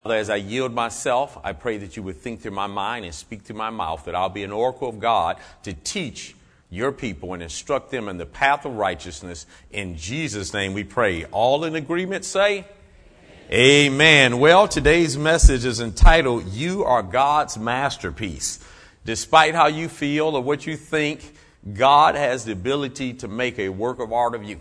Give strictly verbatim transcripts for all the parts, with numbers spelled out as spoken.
Father, as I yield myself, I pray that you would think through my mind and speak through my mouth, that I'll be an oracle of God to teach your people and instruct them in the path of righteousness. In Jesus' name we pray. All in agreement say, Amen. Amen. Well, today's message is entitled, You Are God's Masterpiece. Despite how you feel or what you think, God has the ability to make a work of art of you.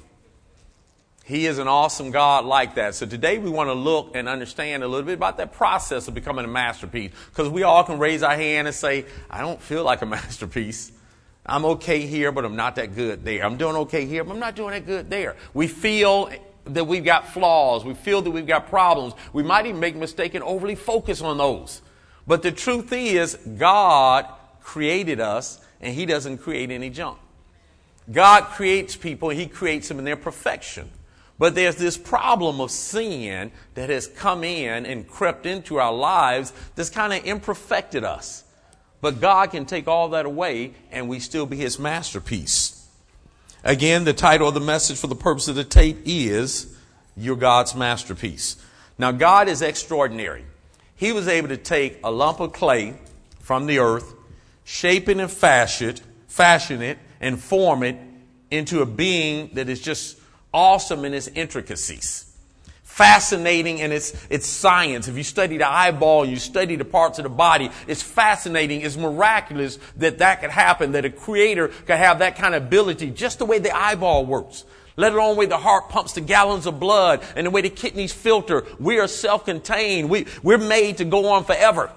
He is an awesome God like that. So today we want to look and understand a little bit about that process of becoming a masterpiece. Because we all can raise our hand and say, I don't feel like a masterpiece. I'm okay here, but I'm not that good there. I'm doing okay here, but I'm not doing that good there. We feel that we've got flaws. We feel that we've got problems. We might even make a mistake and overly focus on those. But the truth is, God created us, and he doesn't create any junk. God creates people, and he creates them in their perfection. But there's this problem of sin that has come in and crept into our lives that's kind of imperfected us. But God can take all that away and we still be his masterpiece. Again, the title of the message for the purpose of the tape is You're God's Masterpiece. Now, God is extraordinary. He was able to take a lump of clay from the earth, shape it and fashion it, fashion it and form it into a being that is just awesome in its intricacies, fascinating in its its science. If you study the eyeball, you study the parts of the body, it's fascinating, it's miraculous that that could happen, that a creator could have that kind of ability, just the way the eyeball works, let alone the way the heart pumps the gallons of blood and the way the kidneys filter. We are self-contained. We, we're made to go on forever.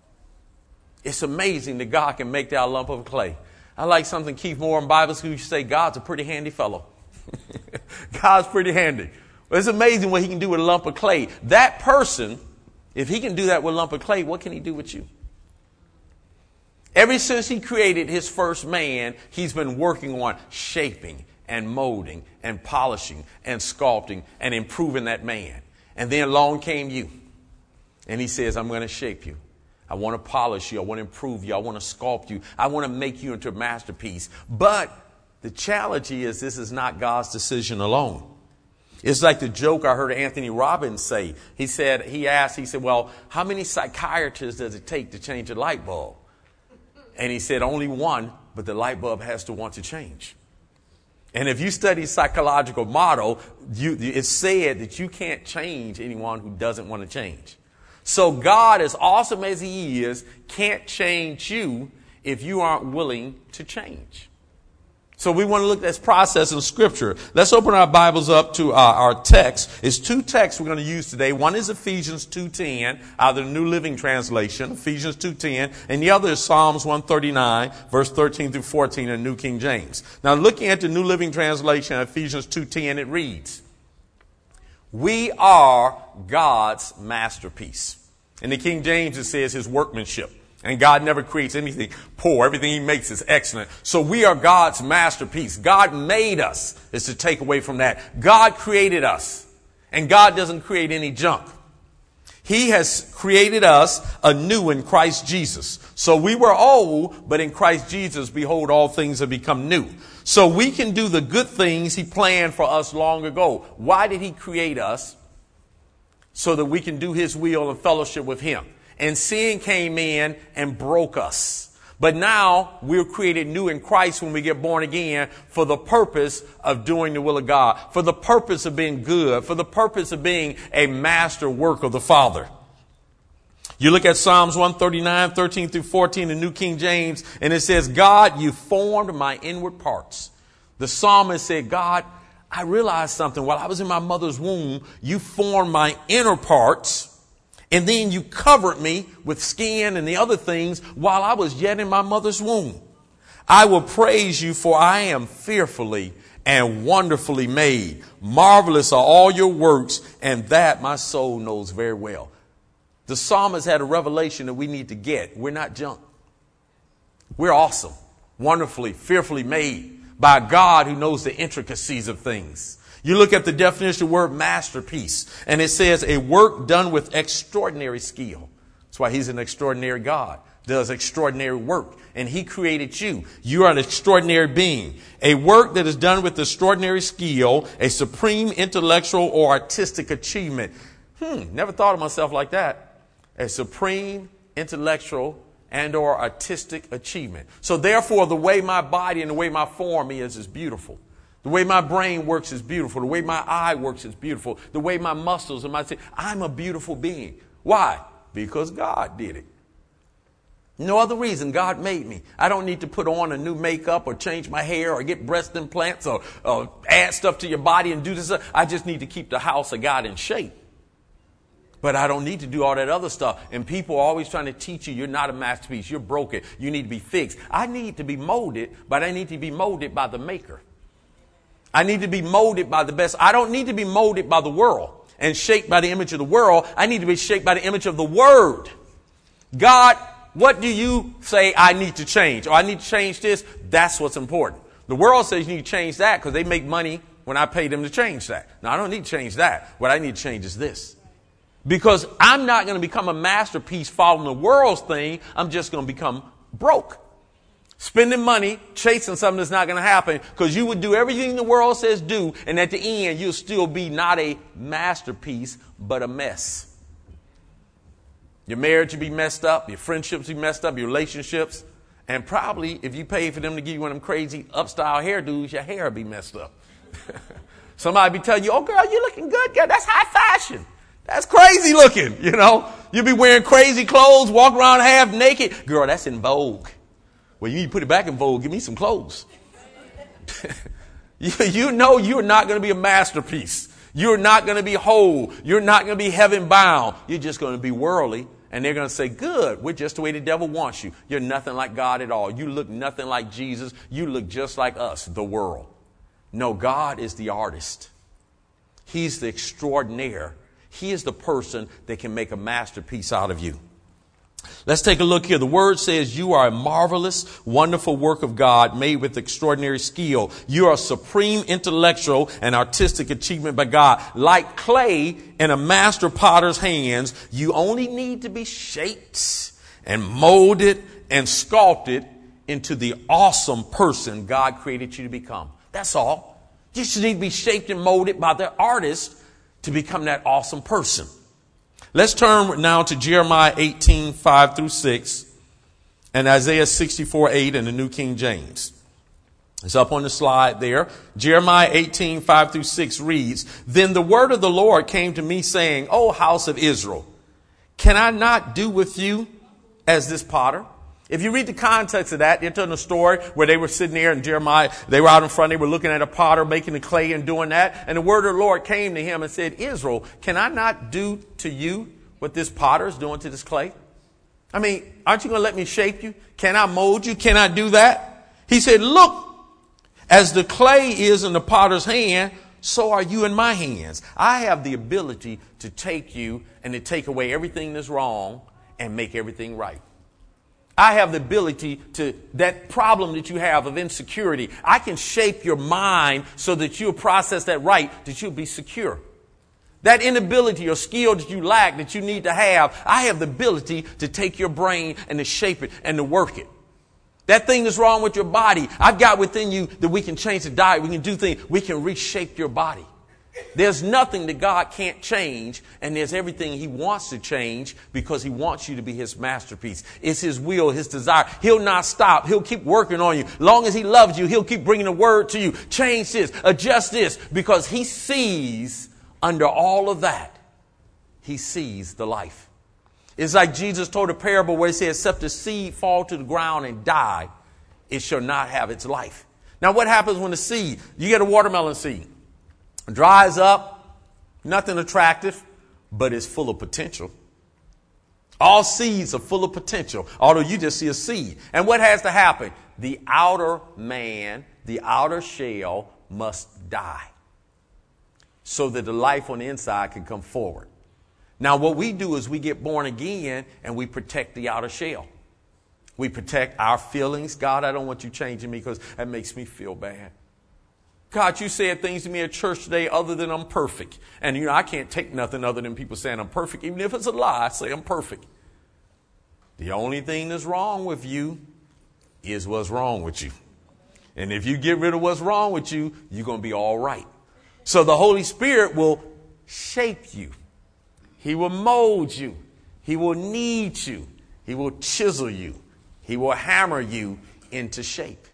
It's amazing that God can make that lump of clay. I like something Keith Moore in Bible school used to say, God's a pretty handy fellow. God's pretty handy. It's amazing what he can do with a lump of clay. That person, if he can do that with a lump of clay, what can he do with you? Ever since he created his first man, he's been working on shaping and molding and polishing and sculpting and improving that man. And then along came you. And he says, I'm going to shape you. I want to polish you. I want to improve you. I want to sculpt you. I want to make you into a masterpiece. But the challenge is this is not God's decision alone. It's like the joke I heard Anthony Robbins say. He said, he asked, he said, well, how many psychiatrists does it take to change a light bulb? And he said, only one, but the light bulb has to want to change. And if you study psychological model, you, it's said that you can't change anyone who doesn't want to change. So God, as awesome as he is, can't change you if you aren't willing to change. So we want to look at this process in Scripture. Let's open our Bibles up to uh, our text. It's two texts we're going to use today. One is Ephesians two ten out of the New Living Translation, Ephesians two ten, and the other is Psalms one thirty-nine, verse thirteen through fourteen in New King James. Now, looking at the New Living Translation, Ephesians two ten, it reads, We are God's masterpiece. In the King James, it says his workmanship. And God never creates anything poor. Everything he makes is excellent. So we are God's masterpiece. God made us, is to take away from that. God created us. And God doesn't create any junk. He has created us anew in Christ Jesus. So we were old, but in Christ Jesus, behold, all things have become new. So we can do the good things he planned for us long ago. Why did he create us? So that we can do his will and fellowship with him. And sin came in and broke us. But now we're created new in Christ when we get born again for the purpose of doing the will of God, for the purpose of being good, for the purpose of being a master work of the Father. You look at Psalms one thirty-nine, thirteen through fourteen in New King James, and it says, God, you formed my inward parts. The psalmist said, God, I realized something. While I was in my mother's womb, you formed my inner parts. And then you covered me with skin and the other things while I was yet in my mother's womb. I will praise you, for I am fearfully and wonderfully made. Marvelous are all your works, and that my soul knows very well. The psalmist had a revelation that we need to get. We're not junk. We're awesome, wonderfully, fearfully made by God who knows the intricacies of things. You look at the definition of the word masterpiece, and it says a work done with extraordinary skill. That's why he's an extraordinary God, does extraordinary work. And he created you. You are an extraordinary being. A work that is done with extraordinary skill, a supreme intellectual or artistic achievement. Hmm, never thought of myself like that. a supreme intellectual and or artistic achievement. So therefore, the way my body and the way my form is is beautiful. The way my brain works is beautiful. The way my eye works is beautiful. The way my muscles and my... I'm a beautiful being. Why? Because God did it. No other reason. God made me. I don't need to put on a new makeup or change my hair or get breast implants or, or add stuff to your body and do this. I just need to keep the house of God in shape. But I don't need to do all that other stuff. And people are always trying to teach you you're not a masterpiece. You're broken. You need to be fixed. I need to be molded, but I need to be molded by the maker. I need to be molded by the best. I don't need to be molded by the world and shaped by the image of the world. I need to be shaped by the image of the Word. God, what do you say I need to change? Or I need to change this? That's what's important. The world says you need to change that because they make money when I pay them to change that. No, I don't need to change that. What I need to change is this. Because I'm not going to become a masterpiece following the world's thing. I'm just going to become broke. Spending money, chasing something that's not going to happen because you would do everything the world says do. And at the end, you'll still be not a masterpiece, but a mess. Your marriage will be messed up. Your friendships will be messed up. Your relationships. And probably if you pay for them to give you one of them crazy upstyle hairdos, your hair will be messed up. Somebody be telling you, oh, girl, you're looking good, girl. That's high fashion. That's crazy looking, you know. You'll be wearing crazy clothes, walk around half naked. Girl, that's in vogue. Well, you need to put it back in vogue. Give me some clothes. you, you know you're not going to be a masterpiece. You're not going to be whole. You're not going to be heaven bound. You're just going to be worldly. And they're going to say, good, we're just the way the devil wants you. You're nothing like God at all. You look nothing like Jesus. You look just like us, the world. No, God is the artist. He's the extraordinaire. He is the person that can make a masterpiece out of you. Let's take a look here. The word says you are a marvelous, wonderful work of God made with extraordinary skill. You are a supreme intellectual and artistic achievement by God. Like clay in a master potter's hands, you only need to be shaped and molded and sculpted into the awesome person God created you to become. That's all. You just need to be shaped and molded by the artist to become that awesome person. Let's turn now to Jeremiah eighteen, five through six and Isaiah sixty-four, eight in the New King James. It's up on the slide there. Jeremiah eighteen, five through six reads, Then the word of the Lord came to me saying, O house of Israel, can I not do with you as this potter? If you read the context of that, they're telling a story where they were sitting there and Jeremiah, they were out in front, they were looking at a potter making the clay and doing that. And the word of the Lord came to him and said, Israel, can I not do to you what this potter is doing to this clay? I mean, aren't you going to let me shape you? Can I mold you? Can I do that? He said, look, as the clay is in the potter's hand, so are you in my hands. I have the ability to take you and to take away everything that's wrong and make everything right. I have the ability to, that problem that you have of insecurity, I can shape your mind so that you'll process that right, that you'll be secure. That inability or skill that you lack, that you need to have, I have the ability to take your brain and to shape it and to work it. That thing that's wrong with your body, I've got within you that we can change the diet, we can do things, we can reshape your body. There's nothing that God can't change, and there's everything he wants to change because he wants you to be his masterpiece. It's his will, his desire. He'll not stop. He'll keep working on you. Long as he loves you, he'll keep bringing the word to you. Change this, adjust this, because he sees under all of that, he sees the life. It's like Jesus told a parable where he said, except the seed fall to the ground and die, it shall not have its life. Now, what happens when the seed, you get a watermelon seed, dries up, nothing attractive, but it's full of potential. All seeds are full of potential, although you just see a seed. And what has to happen? The outer man, the outer shell must die so that the life on the inside can come forward. Now, what we do is we get born again and we protect the outer shell. We protect our feelings. God, I don't want you changing me because that makes me feel bad. God, you said things to me at church today other than I'm perfect. And, you know, I can't take nothing other than people saying I'm perfect. Even if it's a lie, I say I'm perfect. The only thing that's wrong with you is what's wrong with you. And if you get rid of what's wrong with you, you're going to be all right. So the Holy Spirit will shape you. He will mold you. He will knead you. He will chisel you. He will hammer you into shape.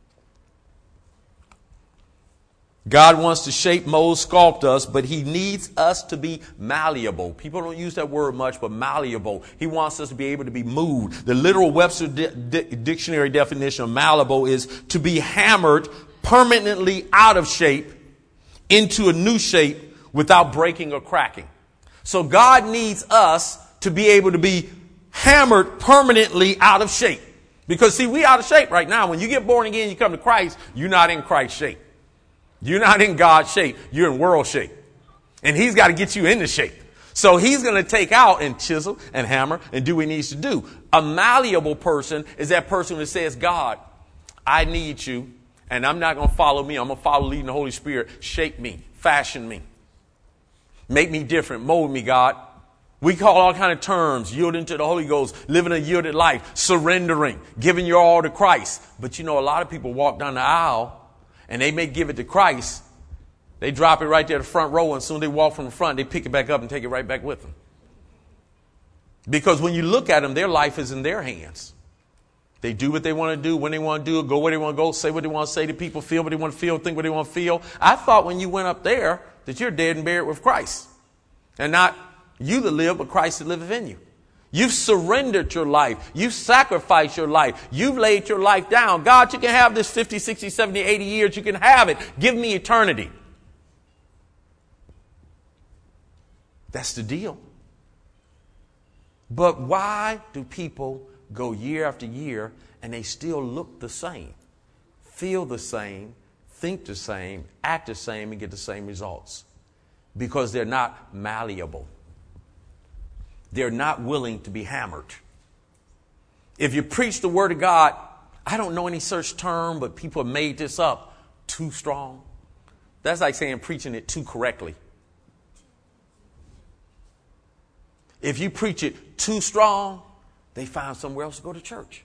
God wants to shape, mold, sculpt us, but he needs us to be malleable. People don't use that word much, but malleable. He wants us to be able to be moved. The literal Webster di- di- dictionary definition of malleable is to be hammered permanently out of shape into a new shape without breaking or cracking. So God needs us to be able to be hammered permanently out of shape. Because see, we out of shape right now. When you get born again, you come to Christ, you're not in Christ's shape. You're not in God's shape. You're in world shape. And he's got to get you into shape. So he's going to take out and chisel and hammer and do what he needs to do. A malleable person is that person who says, God, I need you, and I'm not going to follow me. I'm going to follow leading the Holy Spirit. Shape me, fashion me, make me different, mold me, God. We call all kind of terms, yielding to the Holy Ghost, living a yielded life, surrendering, giving your all to Christ. But you know, a lot of people walk down the aisle and they may give it to Christ. They drop it right there at the front row, and as soon as they walk from the front, they pick it back up and take it right back with them. Because when you look at them, their life is in their hands. They do what they want to do, when they want to do it, go where they want to go, say what they want to say to people, feel what they want to feel, think what they want to feel. I thought when you went up there that you're dead and buried with Christ. And not you that live, but Christ that liveth in you. You've surrendered your life. You've sacrificed your life. You've laid your life down. God, you can have this fifty, sixty, seventy, eighty years. You can have it. Give me eternity. That's the deal. But why do people go year after year and they still look the same, feel the same, think the same, act the same, and get the same results? Because they're not malleable. They're not willing to be hammered. If you preach the word of God, I don't know any such term, but people have made this up, too strong. That's like saying preaching it too correctly. If you preach it too strong, they find somewhere else to go to church.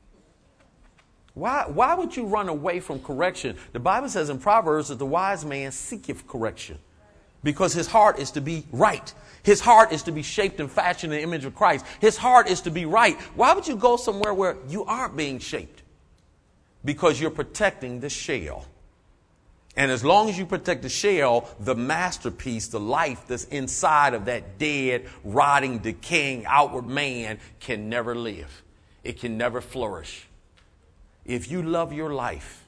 Why, why would you run away from correction? The Bible says in Proverbs that the wise man seeketh correction. Because his heart is to be right. His heart is to be shaped and fashioned in the image of Christ. His heart is to be right. Why would you go somewhere where you aren't being shaped? Because you're protecting the shell. And as long as you protect the shell, the masterpiece, the life that's inside of that dead, rotting, decaying outward man can never live. It can never flourish. If you love your life,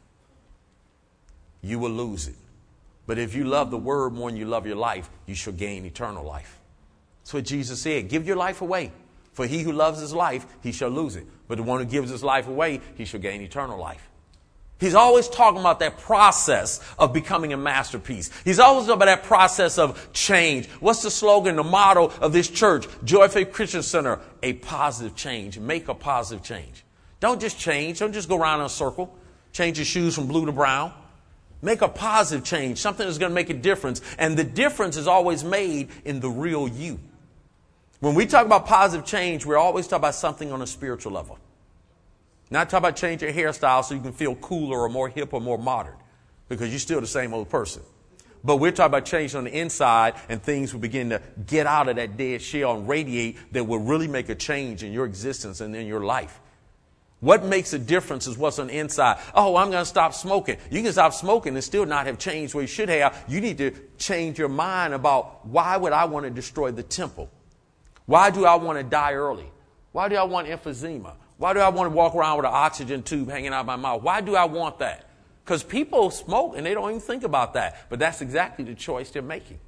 you will lose it. But if you love the word more than you love your life, you shall gain eternal life. That's what Jesus said. Give your life away. For he who loves his life, he shall lose it. But the one who gives his life away, he shall gain eternal life. He's always talking about that process of becoming a masterpiece. He's always talking about that process of change. What's the slogan, the motto of this church? Joy Faith Christian Center, a positive change. Make a positive change. Don't just change. Don't just go around in a circle. Change your shoes from blue to brown. Make a positive change, something that's going to make a difference. And the difference is always made in the real you. When we talk about positive change, we're always talking about something on a spiritual level. Not talking about change your hairstyle so you can feel cooler or more hip or more modern, because you're still the same old person. But we're talking about change on the inside, and things will begin to get out of that dead shell and radiate that will really make a change in your existence and in your life. What makes a difference is what's on the inside. Oh, I'm going to stop smoking. You can stop smoking and still not have changed where you should have. You need to change your mind about, why would I want to destroy the temple? Why do I want to die early? Why do I want emphysema? Why do I want to walk around with an oxygen tube hanging out of my mouth? Why do I want that? Because people smoke and they don't even think about that. But that's exactly the choice they're making.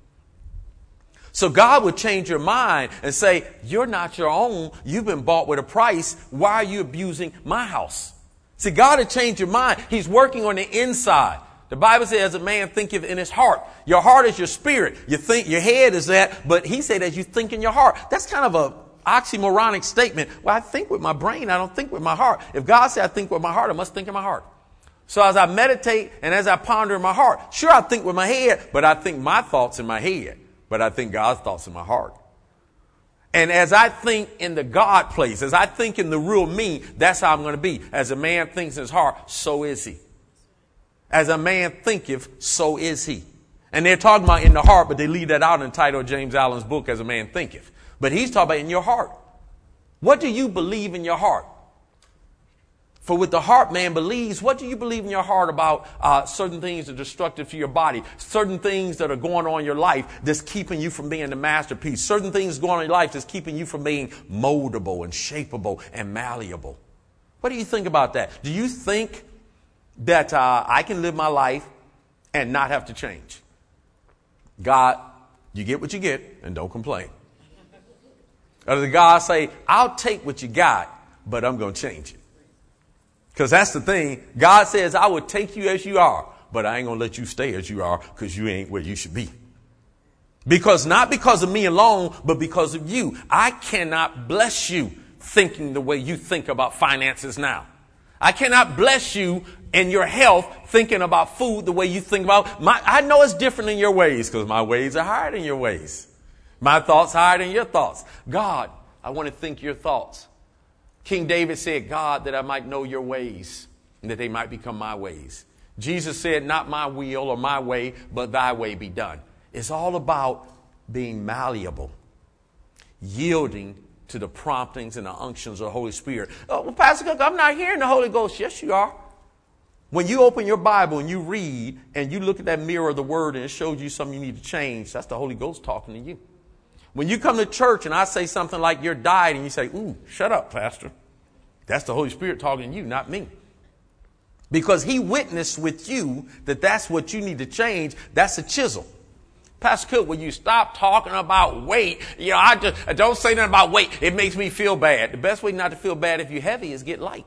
So God would change your mind and say, you're not your own. You've been bought with a price. Why are you abusing my house? See, God would change your mind. He's working on the inside. The Bible says, as a man thinketh in his heart. Your heart is your spirit. You think your head is that, but he said, as you think in your heart. That's kind of a oxymoronic statement. Well, I think with my brain. I don't think with my heart. If God said I think with my heart, I must think in my heart. So as I meditate and as I ponder in my heart, sure, I think with my head, but I think my thoughts in my head. But I think God's thoughts in my heart. And as I think in the God place, as I think in the real me, that's how I'm going to be. As a man thinks in his heart, so is he. As a man thinketh, so is he. And they're talking about in the heart, but they leave that out in the title of James Allen's book, As a Man Thinketh. But he's talking about in your heart. What do you believe in your heart? For with the heart man believes, what do you believe in your heart about uh, certain things that are destructive to your body, certain things that are going on in your life that's keeping you from being the masterpiece, certain things going on in your life that's keeping you from being moldable and shapeable and malleable? What do you think about that? Do you think that uh, I can live my life and not have to change? God, you get what you get and don't complain. Or does God say, I'll take what you got, but I'm going to change it? Because that's the thing. God says, I will take you as you are, but I ain't going to let you stay as you are because you ain't where you should be. Because not because of me alone, but because of you. I cannot bless you thinking the way you think about finances now. I cannot bless you in your health thinking about food the way you think about my. I know it's different in your ways because my ways are higher than your ways. My thoughts higher than your thoughts. God, I want to think your thoughts. King David said, God, that I might know your ways and that they might become my ways. Jesus said, not my will or my way, but thy way be done. It's all about being malleable, yielding to the promptings and the unctions of the Holy Spirit. Oh, well, Pastor Cook, I'm not hearing the Holy Ghost. Yes, you are. When you open your Bible and you read and you look at that mirror of the word and it shows you something you need to change, that's the Holy Ghost talking to you. When you come to church and I say something like you're died and you say, ooh, shut up, Pastor. That's the Holy Spirit talking to you, not me. Because he witnessed with you that that's what you need to change. That's a chisel. Pastor Cook, will you stop talking about weight? You know, I just I don't say nothing about weight. It makes me feel bad. The best way not to feel bad if you're heavy is get light.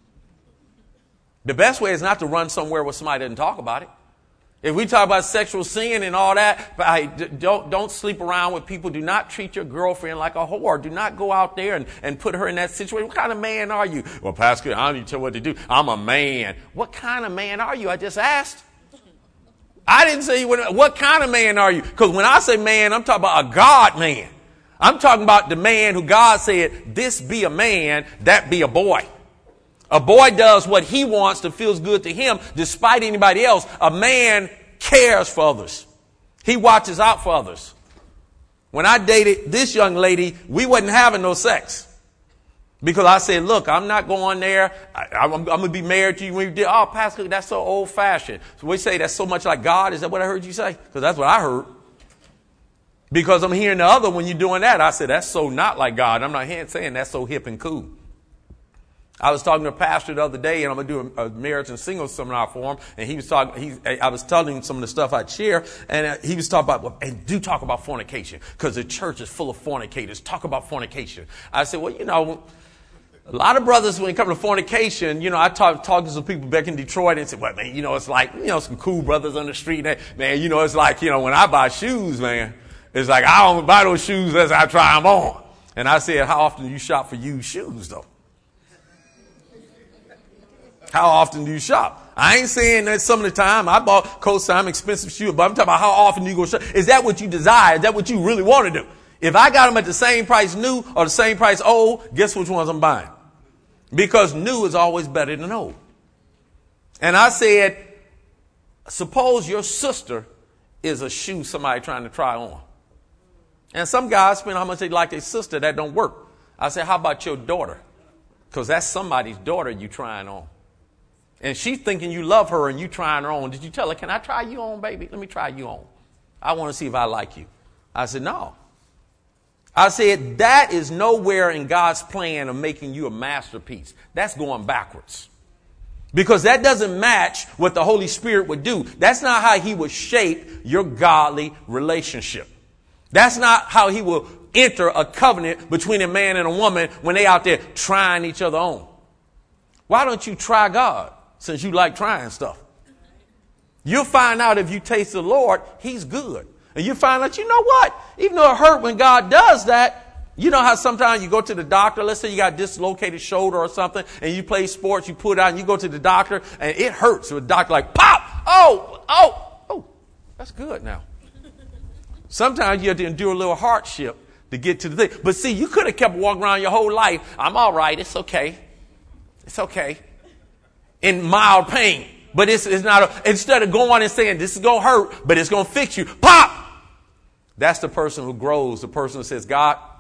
The best way is not to run somewhere where somebody doesn't talk about it. If we talk about sexual sin and all that, but I, don't, don't sleep around with people. Do not treat your girlfriend like a whore. Do not go out there and, and put her in that situation. What kind of man are you? Well, Pastor, I don't need to tell you what to do. I'm a man. What kind of man are you? I just asked. I didn't say what, what kind of man are you? Because when I say man, I'm talking about a God man. I'm talking about the man who God said, this be a man, that be a boy. A boy does what he wants that feels good to him despite anybody else. A man cares for others. He watches out for others. When I dated this young lady, we wasn't having no sex. Because I said, look, I'm not going there. I, I'm, I'm going to be married to you. When you did, oh, Pastor, that's so old fashioned. So we say that's so much like God. Is that what I heard you say? Because that's what I heard. Because I'm hearing the other when you're doing that. I said, that's so not like God. I'm not saying that's so hip and cool. I was talking to a pastor the other day, and I'm going to do a, a marriage and singles seminar for him. And he was talking, he, I was telling him some of the stuff I'd share, and he was talking about, and do talk about fornication, because the church is full of fornicators. Talk about fornication. I said, well, you know, a lot of brothers, when it comes to fornication, you know, I talked talk to some people back in Detroit and said, well, man, you know, it's like, you know, some cool brothers on the street. And, man, you know, it's like, you know, when I buy shoes, man, it's like, I don't buy those shoes unless I try them on. And I said, how often do you shop for used shoes, though? How often do you shop? I ain't saying that some of the time. I bought coats, some expensive shoes, but I'm talking about how often do you go shop. Is that what you desire? Is that what you really want to do? If I got them at the same price new or the same price old, guess which ones I'm buying? Because new is always better than old. And I said, suppose your sister is a shoe somebody trying to try on. And some guys spend how much they like their sister. That don't work. I said, how about your daughter? Because that's somebody's daughter you trying on. And she's thinking you love her and you trying her on. Did you tell her, can I try you on, baby? Let me try you on. I want to see if I like you. I said, no. I said, that is nowhere in God's plan of making you a masterpiece. That's going backwards. Because that doesn't match what the Holy Spirit would do. That's not how he would shape your godly relationship. That's not how he will enter a covenant between a man and a woman when they out there trying each other on. Why don't you try God? Since you like trying stuff. You'll find out if you taste the Lord, he's good. And you find out, you know what? Even though it hurt when God does that, you know how sometimes you go to the doctor, let's say you got a dislocated shoulder or something, and you play sports, you put it out, and you go to the doctor, and it hurts. So the doctor like, pop! Oh! Oh! Oh! That's good now. Sometimes you have to endure a little hardship to get to the thing. But see, you could have kept walking around your whole life. I'm all right. It's okay. It's okay. In mild pain. But it's, it's not, a, instead of going and saying, this is going to hurt, but it's going to fix you. Pop! That's the person who grows. The person who says, God,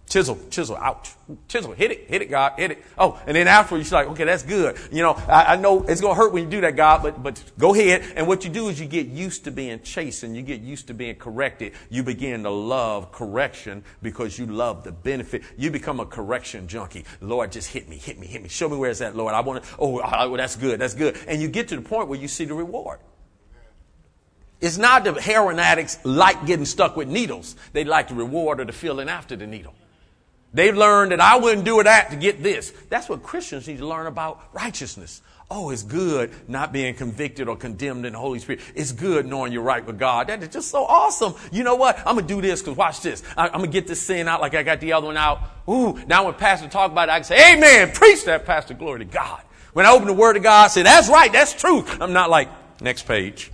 Chisel, chisel, ouch. Chisel, hit it, hit it, God, hit it. Oh, and then afterwards, you're like, okay, that's good. You know, I, I know it's going to hurt when you do that, God, but, but go ahead. And what you do is you get used to being chastened. You get used to being corrected. You begin to love correction because you love the benefit. You become a correction junkie. Lord, just hit me, hit me, hit me. Show me where it's at, Lord. I want to, oh, oh, that's good, that's good. And you get to the point where you see the reward. It's not the heroin addicts like getting stuck with needles. They like the reward or the feeling after the needle. They've learned that I wouldn't do that to get this. That's what Christians need to learn about righteousness. Oh, it's good not being convicted or condemned in the Holy Spirit. It's good knowing you're right with God. That is just so awesome. You know what? I'm going to do this because watch this. I, I'm going to get this sin out like I got the other one out. Ooh, now when pastor talk about it, I can say, amen, preach that, pastor, glory to God. When I open the word of God, I say, that's right, that's truth. I'm not like, next page.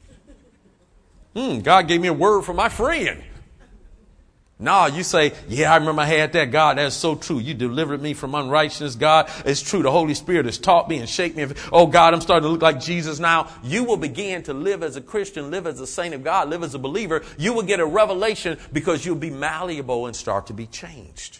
Hmm, God gave me a word from my friend. No, you say, yeah, I remember I had that. God, that's so true. You delivered me from unrighteousness. God, it's true. The Holy Spirit has taught me and shaped me. Oh, God, I'm starting to look like Jesus now. You will begin to live as a Christian, live as a saint of God, live as a believer. You will get a revelation because you'll be malleable and start to be changed.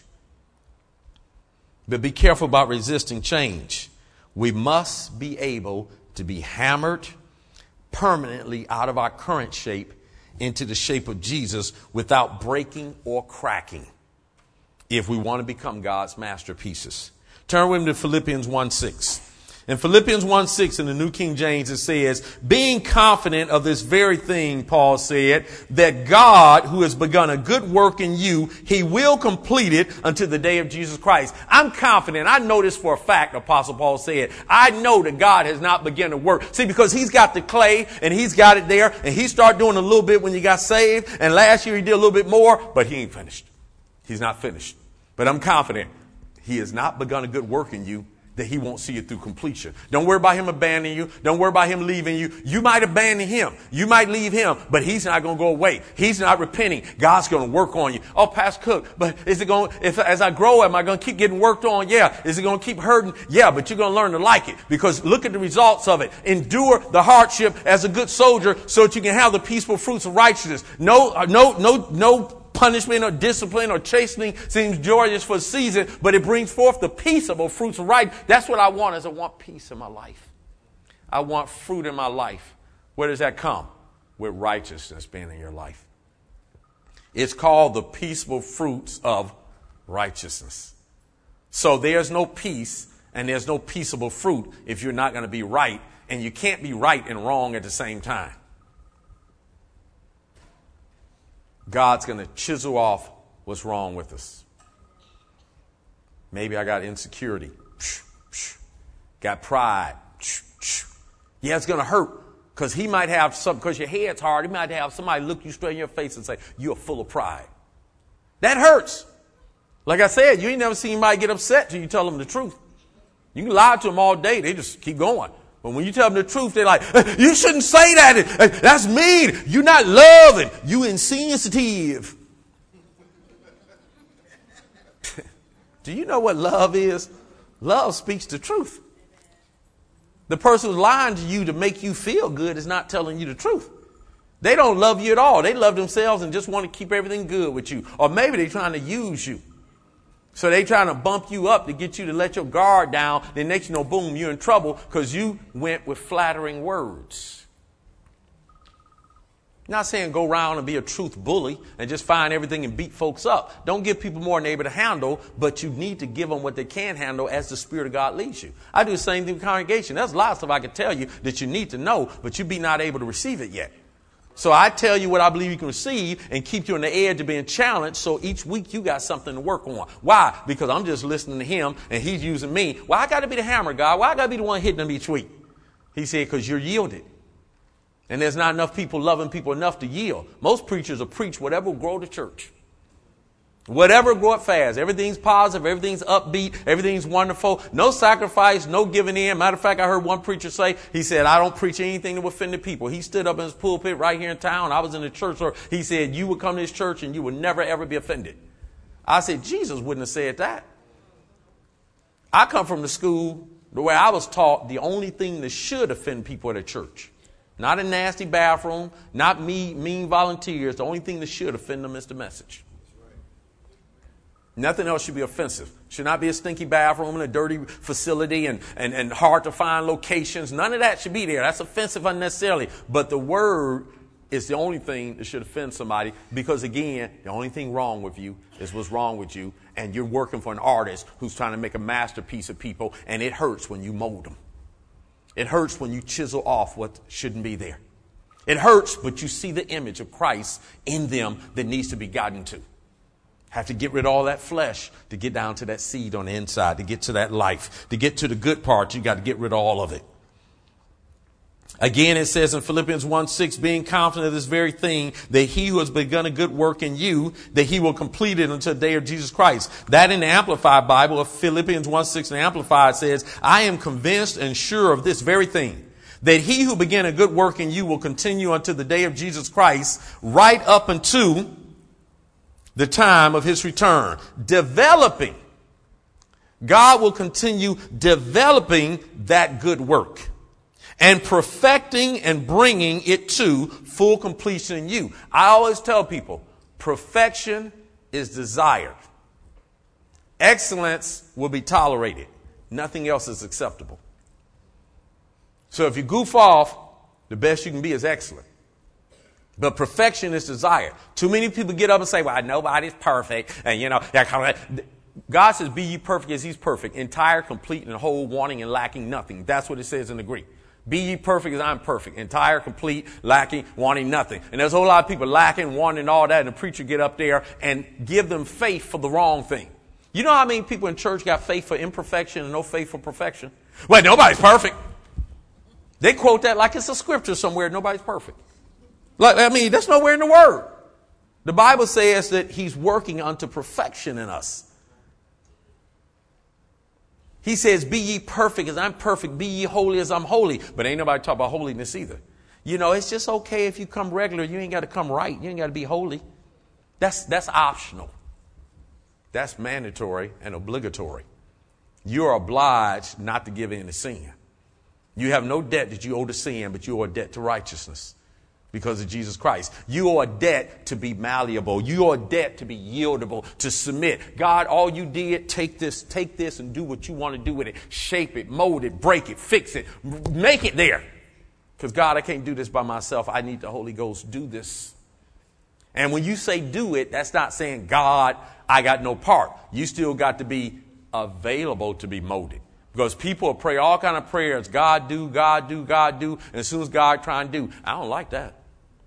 But be careful about resisting change. We must be able to be hammered permanently out of our current shape into the shape of Jesus without breaking or cracking if we want to become God's masterpieces. Turn with me to Philippians one six. In Philippians one six in the New King James, it says, being confident of this very thing, Paul said, that God, who has begun a good work in you, he will complete it until the day of Jesus Christ. I'm confident. I know this for a fact, Apostle Paul said. I know that God has not begun to work. See, because he's got the clay and he's got it there and he started doing a little bit when you got saved. And last year he did a little bit more, but he ain't finished. He's not finished. But I'm confident he has not begun a good work in you, that he won't see it through completion. Don't worry about him abandoning you. Don't worry about him leaving you. You might abandon him. You might leave him, but he's not going to go away. He's not repenting. God's going to work on you. Oh, Pastor Cook, but is it going, if as I grow, am I going to keep getting worked on? Yeah. Is it going to keep hurting? Yeah, but you're going to learn to like it because look at the results of it. Endure the hardship as a good soldier so that you can have the peaceful fruits of righteousness. No, no, no, no. Punishment or discipline or chastening seems joyous for a season, but it brings forth the peaceable fruits of right. That's what I want is I want peace in my life. I want fruit in my life. Where does that come? With righteousness being in your life. It's called the peaceable fruits of righteousness. So there's no peace and there's no peaceable fruit if you're not going to be right, and you can't be right and wrong at the same time. God's going to chisel off what's wrong with us. Maybe I got insecurity. Got pride. Yeah, it's going to hurt because he might have some, because your head's hard. He might have somebody look you straight in your face and say, you're full of pride. That hurts. Like I said, you ain't never seen anybody get upset till you tell them the truth. You can lie to them all day. They just keep going. But when you tell them the truth, they're like, you shouldn't say that. That's mean. You're not loving. You insensitive. Do you know what love is? Love speaks the truth. The person who's lying to you to make you feel good is not telling you the truth. They don't love you at all. They love themselves and just want to keep everything good with you. Or maybe they're trying to use you. So they trying to bump you up to get you to let your guard down. Then next you know, boom, you're in trouble because you went with flattering words. I'm not saying go around and be a truth bully and just find everything and beat folks up. Don't give people more than they're able to handle, but you need to give them what they can handle as the Spirit of God leads you. I do the same thing with congregation. There's a lot of stuff I can tell you that you need to know, but you be not able to receive it yet. So I tell you what I believe you can receive and keep you on the edge of being challenged. So each week you got something to work on. Why? Because I'm just listening to him and he's using me. Why I got to be the hammer, God? Why I got to be the one hitting them each week? He said, because you're yielded. And there's not enough people loving people enough to yield. Most preachers will preach whatever will grow the church. Whatever will grow it fast. Everything's positive. Everything's upbeat. Everything's wonderful. No sacrifice. No giving in. Matter of fact, I heard one preacher say, he said, I don't preach anything to offend the people. He stood up in his pulpit right here in town. I was in the church. Or he said, you would come to this church and you would never, ever be offended. I said, Jesus wouldn't have said that. I come from the school, the way I was taught, the only thing that should offend people at a church. Not a nasty bathroom. Not me, mean volunteers. The only thing that should offend them is the message. Nothing else should be offensive. Should not be a stinky bathroom in a dirty facility and, and, and hard to find locations. None of that should be there. That's offensive unnecessarily. But the word is the only thing that should offend somebody because, again, the only thing wrong with you is what's wrong with you. And you're working for an artist who's trying to make a masterpiece of people. And it hurts when you mold them. It hurts when you chisel off what shouldn't be there. It hurts, but you see the image of Christ in them that needs to be gotten to. Have to get rid of all that flesh to get down to that seed on the inside, to get to that life, to get to the good part. You got to get rid of all of it. Again, it says in Philippians one six, being confident of this very thing, that he who has begun a good work in you, that he will complete it until the day of Jesus Christ. That in the Amplified Bible of Philippians one six and Amplified says, I am convinced and sure of this very thing, that he who began a good work in you will continue until the day of Jesus Christ, right up unto the time of his return. Developing. God will continue developing that good work and perfecting and bringing it to full completion in you. I always tell people, perfection is desired. Excellence will be tolerated. Nothing else is acceptable. So if you goof off, the best you can be is excellent. But perfection is desired. Too many people get up and say, well, nobody's perfect. And, you know, that kind of, God says, be ye perfect as he's perfect. Entire, complete, and whole, wanting and lacking nothing. That's what it says in the Greek. Be ye perfect as I'm perfect. Entire, complete, lacking, wanting nothing. And there's a whole lot of people lacking, wanting all that. And the preacher get up there and give them faith for the wrong thing. You know how many people in church got faith for imperfection and no faith for perfection? Well, nobody's perfect. They quote that like it's a scripture somewhere. Nobody's perfect. Like, I mean, that's nowhere in the word. The Bible says that he's working unto perfection in us. He says, be ye perfect as I'm perfect. Be ye holy as I'm holy. But ain't nobody talking about holiness either. You know, it's just okay if you come regular. You ain't got to come right. You ain't got to be holy. That's, that's optional. That's mandatory and obligatory. You're obliged not to give in to sin. You have no debt that you owe to sin, but you owe a debt to righteousness. Because of Jesus Christ. You owe a debt to be malleable. You owe a debt to be yieldable, to submit. God, all you did, take this, take this and do what you want to do with it. Shape it, mold it, break it, fix it, make it there. Because God, I can't do this by myself. I need the Holy Ghost. Do this. And when you say do it, that's not saying, God, I got no part. You still got to be available to be molded. Because people will pray all kind of prayers. God do, God do, God do. And as soon as God try and do, I don't like that.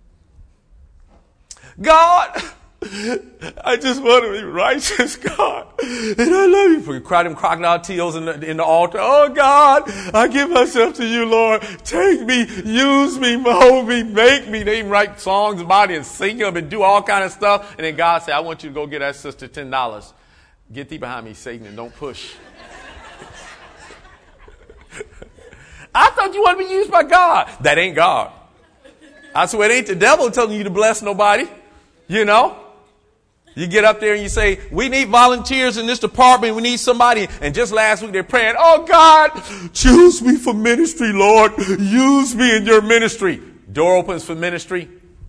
God, I just want to be righteous, God. And I love you. For you cry them crocodile tears in the, in the altar. Oh, God, I give myself to you, Lord. Take me, use me, mold me, make me. They even write songs about it and sing them and do all kind of stuff. And then God said, I want you to go get that sister ten dollars. Get thee behind me, Satan, and don't push. I thought you wanted to be used by God. That ain't God. I swear it ain't the devil telling you to bless nobody. You know, you get up there and you say, we need volunteers in this department. We need somebody. And just last week they're praying, oh, God, choose me for ministry, Lord. Use me in your ministry. Door opens for ministry.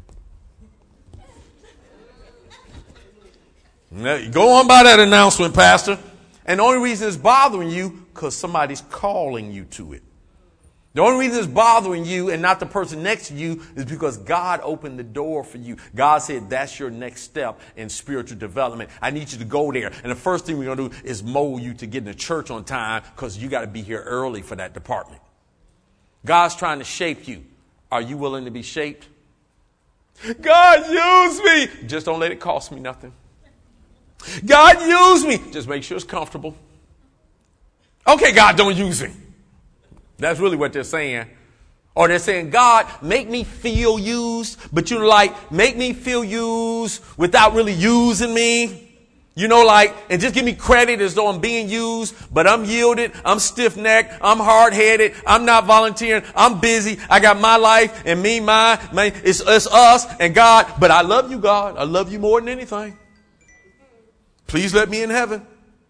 Go on by that announcement, Pastor. And the only reason it's bothering you because somebody's calling you to it. The only reason it's bothering you and not the person next to you is because God opened the door for you. God said, that's your next step in spiritual development. I need you to go there. And the first thing we're going to do is mold you to get in the church on time because you got to be here early for that department. God's trying to shape you. Are you willing to be shaped? God, use me. Just don't let it cost me nothing. God, use me. Just make sure it's comfortable. Okay, God, don't use me. That's really what they're saying. Or they're saying, God, make me feel used. But you're like, make me feel used without really using me. You know, like, and just give me credit as though I'm being used. But I'm yielded. I'm stiff-necked. I'm hard-headed. I'm not volunteering. I'm busy. I got my life and me, mine. My, it's, it's us and God. But I love you, God. I love you more than anything. Please let me in heaven.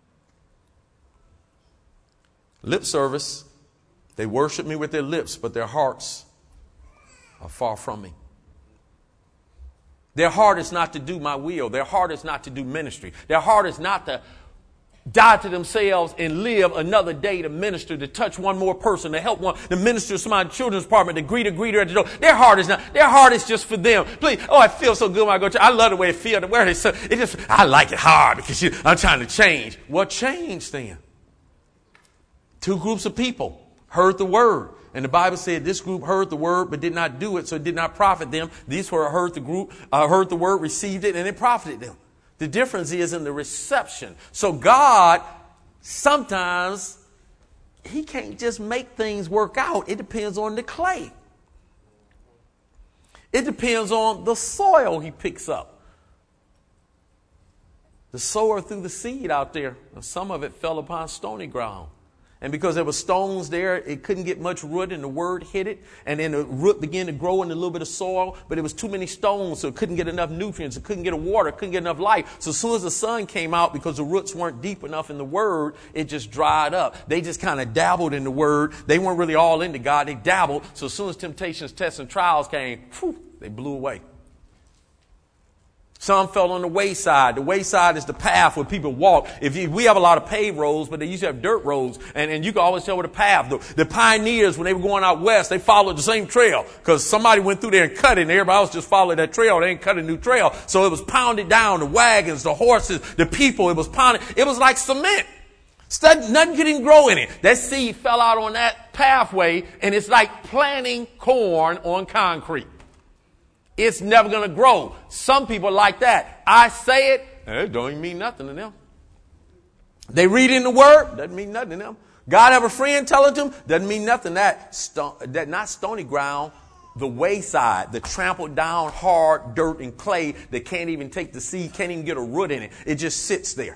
Lip service. They worship me with their lips, but their hearts are far from me. Their heart is not to do my will. Their heart is not to do ministry. Their heart is not to die to themselves and live another day to minister, to touch one more person, to help one, to minister to somebody in the children's department, to greet a greeter at the door. Their heart is not, their heart is just for them. Please, oh, I feel so good when I go to church. I love the way it feels. The word is so, it just, I like it hard because you, I'm trying to change. What changed then? Two groups of people heard the word. And the Bible said this group heard the word but did not do it, so it did not profit them. These were heard the group, uh, heard the word, received it, and it profited them. The difference is in the reception. So God, sometimes, he can't just make things work out. It depends on the clay. It depends on the soil he picks up. The sower threw the seed out there. Some of it fell upon stony ground. And because there were stones there, it couldn't get much root, and the word hit it. And then the root began to grow in a little bit of soil, but it was too many stones, so it couldn't get enough nutrients. It couldn't get water. It couldn't get enough light. So as soon as the sun came out, because the roots weren't deep enough in the word, it just dried up. They just kind of dabbled in the word. They weren't really all into God. They dabbled. So as soon as temptations, tests, and trials came, whew, they blew away. Some fell on the wayside. The wayside is the path where people walk. If you, we have a lot of paved roads, but they used to have dirt roads, and, and you can always tell where the path. The, the pioneers, when they were going out west, they followed the same trail because somebody went through there and cut it, and everybody else just followed that trail. They didn't cut a new trail. So it was pounded down. The wagons, the horses, the people, it was pounded. It was like cement. Nothing could even grow in it. That seed fell out on that pathway, and it's like planting corn on concrete. It's never going to grow. Some people like that. I say it, it don't even mean nothing to them. They read in the word, doesn't mean nothing to them. God have a friend telling them, doesn't mean nothing. That, sto- that not stony ground, the wayside, the trampled down hard dirt and clay that can't even take the seed, can't even get a root in it. It just sits there.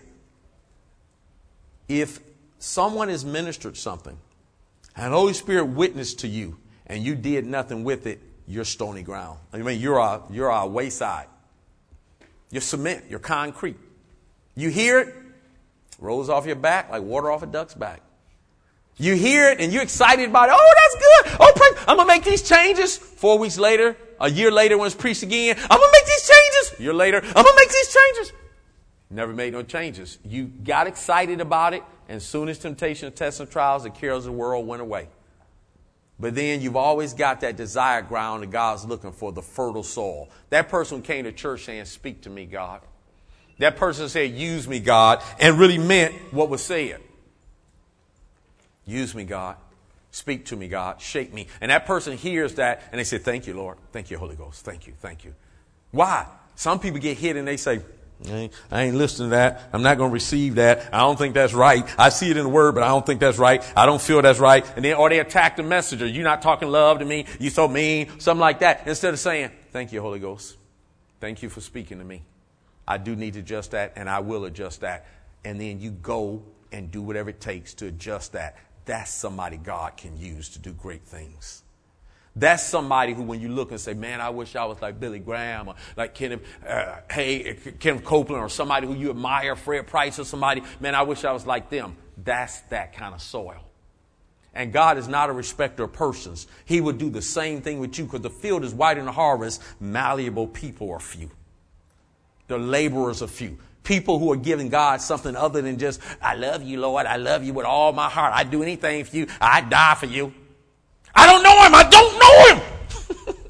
If someone has ministered something and the Holy Spirit witnessed to you and you did nothing with it, you're stony ground. I mean, you're a, you're a wayside. You're cement. You're concrete. You hear it, rolls off your back like water off a duck's back. You hear it and you're excited about it. Oh, that's good. Oh, pray. I'm going to make these changes. Four weeks later, a year later when it's preached again, I'm going to make these changes. A year later, I'm going to make these changes. Never made no changes. You got excited about it, and soon as temptation, tests, and trials, the cares of the world went away. But then you've always got that desire ground that God's looking for, the fertile soil. That person came to church saying, speak to me, God. That person said, use me, God, and really meant what was said. Use me, God. Speak to me, God. Shape me. And that person hears that and they say, thank you, Lord. Thank you, Holy Ghost. Thank you. Thank you. Why? Some people get hit and they say, I ain't, I ain't listening to that. I'm not going to receive that. I don't think that's right. I see it in the word, but I don't think that's right. I don't feel that's right. And then, or they attack the messenger. You're not talking love to me. You so mean. Something like that. Instead of saying, thank you, Holy Ghost. Thank you for speaking to me. I do need to adjust that, and I will adjust that. And then you go and do whatever it takes to adjust that. That's somebody God can use to do great things. That's somebody who, when you look and say, man, I wish I was like Billy Graham or like Kenneth, uh, hey, Kenneth Copeland, or somebody who you admire, Fred Price, or somebody, man, I wish I was like them. That's that kind of soil. And God is not a respecter of persons. He would do the same thing with you, because the field is white in the harvest. Malleable people are few. The laborers are few. People who are giving God something other than just, I love you, Lord. I love you with all my heart. I'd do anything for you. I'd die for you. I don't know him. I don't know him.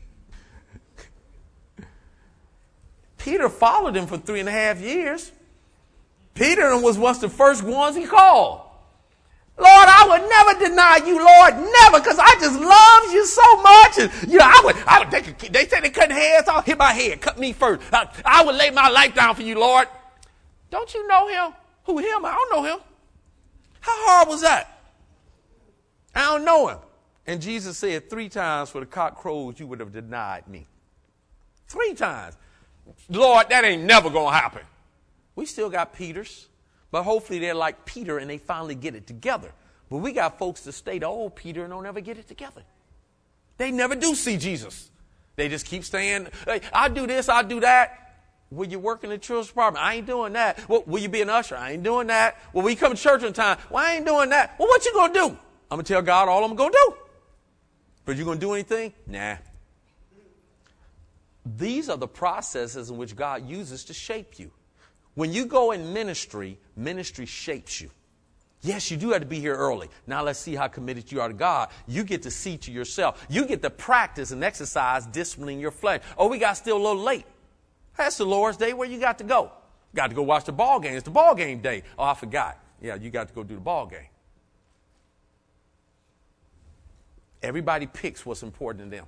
Peter followed him for three and a half years. Peter was one of the first ones he called. Lord, I would never deny you, Lord, never, because I just love you so much. And, you know, I would, I would they, could, they said they cutting heads off, hit my head, cut me first. I, I would lay my life down for you, Lord. Don't you know him? Who him? I don't know him. How hard was that? I don't know him. And Jesus said, three times for the cock crows, you would have denied me. Three times. Lord, that ain't never going to happen. We still got Peters. But hopefully they're like Peter and they finally get it together. But we got folks that stay the old Peter and don't ever get it together. They never do see Jesus. They just keep saying, hey, I'll do this, I'll do that. Will you work in the children's department? I ain't doing that. Well, will you be an usher? I ain't doing that. Well, will you come to church on time? Well, I ain't doing that. Well, what you going to do? I'm going to tell God all I'm going to do. But you going to do anything? Nah. These are the processes in which God uses to shape you. When you go in ministry, ministry shapes you. Yes, you do have to be here early. Now let's see how committed you are to God. You get to see to yourself. You get to practice and exercise disciplining your flesh. Oh, we got still a little late. That's the Lord's Day. Where you got to go? Got to go watch the ball game. It's the ball game day. Oh, I forgot. Yeah, you got to go do the ball game. Everybody picks what's important to them.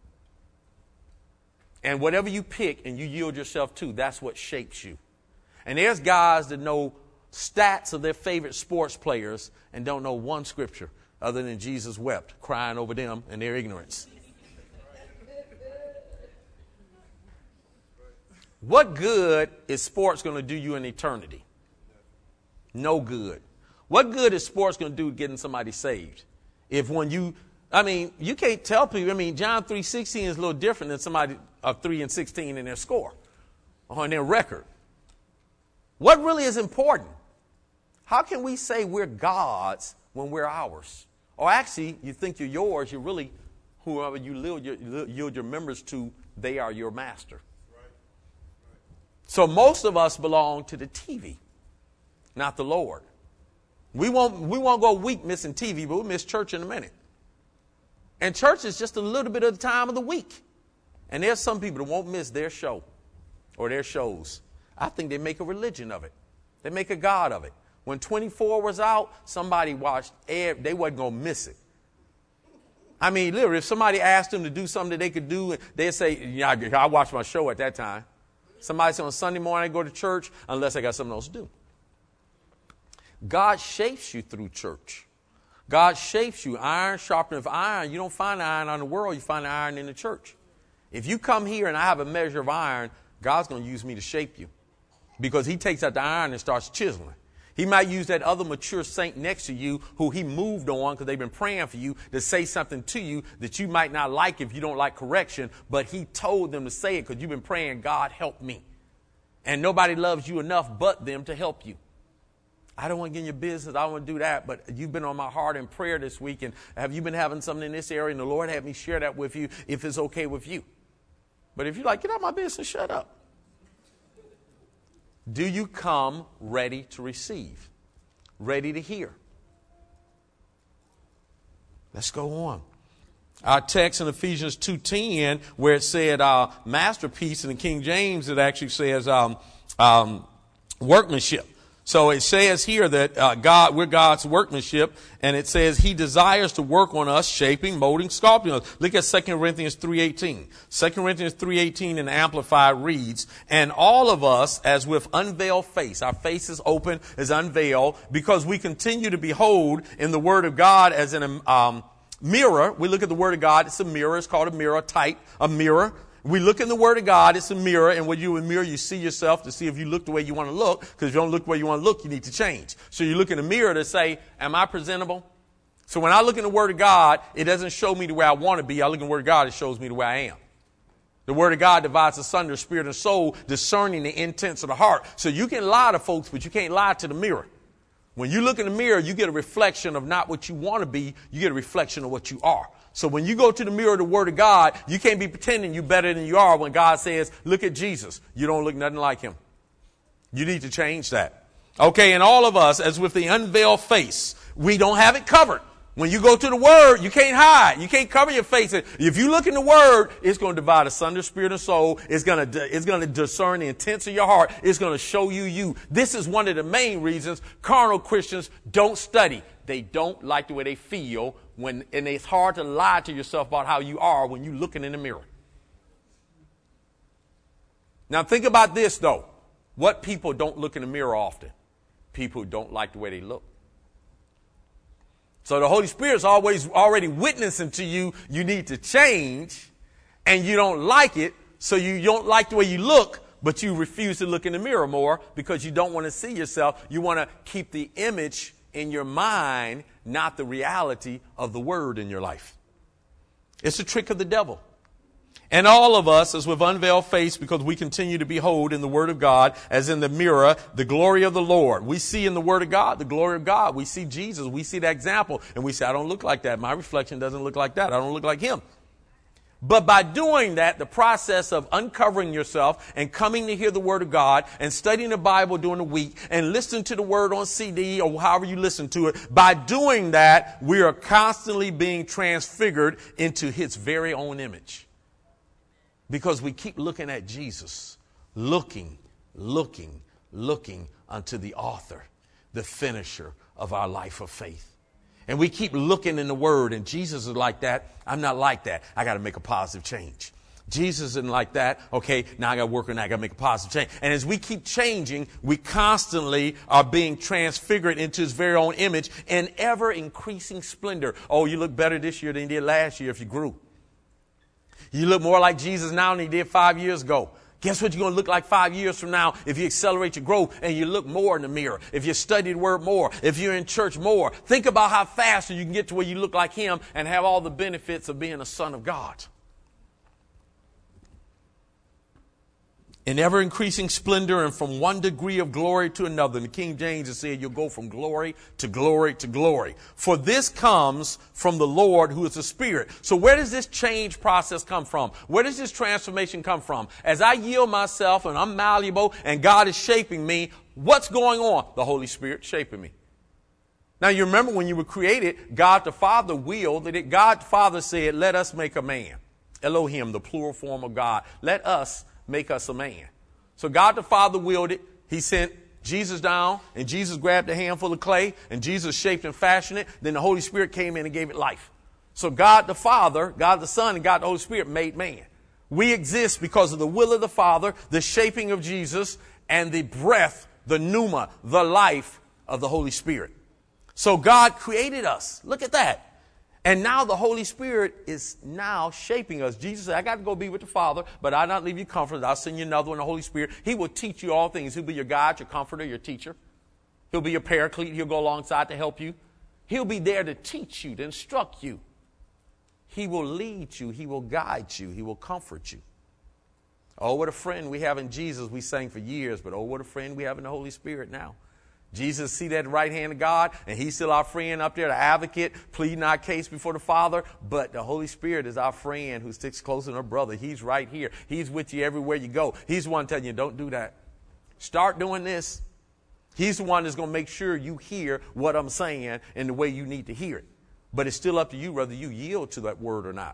And whatever you pick and you yield yourself to, that's what shapes you. And there's guys that know stats of their favorite sports players and don't know one scripture other than Jesus wept, crying over them and their ignorance. What good is sports going to do you in eternity? No good. What good is sports going to do getting somebody saved? If when you, I mean, you can't tell people, I mean, John three sixteen is a little different than somebody of three and sixteen in their score or in their record. What really is important? How can we say we're God's when we're ours? Or actually, you think you're yours, you're really, whoever you yield your, yield your members to, they are your master. Right. Right. So most of us belong to the T V, not the Lord. We won't, we won't go a week missing T V, but we'll miss church in a minute. And church is just a little bit of the time of the week. And there's some people that won't miss their show or their shows. I think they make a religion of it. They make a God of it. When twenty-four was out, somebody watched, every, they wasn't going to miss it. I mean, literally, if somebody asked them to do something that they could do, they'd say, yeah, I watched my show at that time. Somebody said on Sunday morning, I go to church unless I got something else to do. God shapes you through church. God shapes you. Iron sharpeneth iron. You don't find iron on the world. You find iron in the church. If you come here and I have a measure of iron, God's going to use me to shape you. Because he takes out the iron and starts chiseling. He might use that other mature saint next to you who he moved on because they've been praying for you to say something to you that you might not like if you don't like correction. But he told them to say it because you've been praying, God, help me. And nobody loves you enough but them to help you. I don't want to get in your business. I don't want to do that. But you've been on my heart in prayer this week. And have you been having something in this area? And the Lord had me share that with you if it's okay with you. But if you're like, get out of my business, shut up. Do you come ready to receive? Ready to hear? Let's go on. Our text in Ephesians two ten, where it said uh, masterpiece, in the King James, it actually says um, um, workmanship. So it says here that uh, God, we're God's workmanship, and it says he desires to work on us, shaping, molding, sculpting us. Look at Second Corinthians three eighteen. Second Corinthians three eighteen in the Amplified reads, and all of us, as with unveiled face, our face is open, is unveiled, because we continue to behold in the Word of God as in a um, mirror. We look at the Word of God, it's a mirror, it's called a mirror, type, a mirror. We look in the Word of God, it's a mirror, and when you in a mirror, you see yourself to see if you look the way you want to look, because if you don't look the way you want to look, you need to change. So you look in the mirror to say, am I presentable? So when I look in the Word of God, it doesn't show me the way I want to be. I look in the Word of God, it shows me the way I am. The Word of God divides asunder spirit and soul, discerning the intents of the heart. So you can lie to folks, but you can't lie to the mirror. When you look in the mirror, you get a reflection of not what you want to be, you get a reflection of what you are. So when you go to the mirror of the Word of God, you can't be pretending you're better than you are when God says, look at Jesus. You don't look nothing like him. You need to change that. Okay, and all of us, as with the unveiled face, we don't have it covered. When you go to the Word, you can't hide. You can't cover your face. If you look in the Word, it's going to divide asunder spirit and soul. It's going to, it's going to discern the intents of your heart. It's going to show you you. This is one of the main reasons carnal Christians don't study. They don't like the way they feel when, and it's hard to lie to yourself about how you are when you're looking in the mirror. Now think about this though. What people don't look in the mirror often? People who don't like the way they look. So the Holy Spirit's always already witnessing to you, you need to change, and you don't like it, so you don't like the way you look, but you refuse to look in the mirror more because you don't want to see yourself. You want to keep the image in your mind, not the reality of the Word in your life. It's a trick of the devil. And all of us, as with unveiled face, because we continue to behold in the Word of God, as in the mirror, the glory of the Lord. We see in the Word of God, the glory of God. We see Jesus. We see that example. And we say, I don't look like that. My reflection doesn't look like that. I don't look like him. But by doing that, the process of uncovering yourself and coming to hear the word of God and studying the Bible during the week and listening to the word on C D or however you listen to it, by doing that, we are constantly being transfigured into his very own image. Because we keep looking at Jesus, looking, looking, looking unto the author, the finisher of our life of faith. And we keep looking in the word, and Jesus is like that. I'm not like that. I got to make a positive change. Jesus isn't like that. Okay, now I got to work on that. I got to make a positive change. And as we keep changing, we constantly are being transfigured into his very own image in ever increasing splendor. Oh, you look better this year than you did last year if you grew. You look more like Jesus now than you did five years ago. Guess what you're going to look like five years from now if you accelerate your growth and you look more in the mirror, if you study the word more, if you're in church more. Think about how faster you can get to where you look like him and have all the benefits of being a son of God. In ever increasing splendor and from one degree of glory to another. In the King James it said you'll go from glory to glory to glory. For this comes from the Lord who is the Spirit. So where does this change process come from? Where does this transformation come from? As I yield myself and I'm malleable and God is shaping me, what's going on? The Holy Spirit shaping me. Now you remember when you were created, God the Father willed that it, God the Father said, let us make a man. Elohim, the plural form of God. Let us make us a man. So God the Father willed it. He sent Jesus down, and Jesus grabbed a handful of clay, and Jesus shaped and fashioned it. Then the Holy Spirit came in and gave it life. So God the Father, God the Son, and God the Holy Spirit made man. We exist because of the will of the Father, the shaping of Jesus, and the breath, the pneuma, the life of the Holy Spirit. So God created us. Look at that. And now the Holy Spirit is now shaping us. Jesus said, I got to go be with the Father, but I'll not leave you comfortless. I'll send you another one, the Holy Spirit. He will teach you all things. He'll be your guide, your comforter, your teacher. He'll be your paraclete. He'll go alongside to help you. He'll be there to teach you, to instruct you. He will lead you. He will guide you. He will comfort you. Oh, what a friend we have in Jesus. We sang for years, but oh, what a friend we have in the Holy Spirit now. Jesus, see that right hand of God, and he's still our friend up there, the advocate, pleading our case before the Father. But the Holy Spirit is our friend who sticks closer than a brother. He's right here. He's with you everywhere you go. He's the one telling you, don't do that. Start doing this. He's the one that's going to make sure you hear what I'm saying in the way you need to hear it. But it's still up to you whether you yield to that word or not.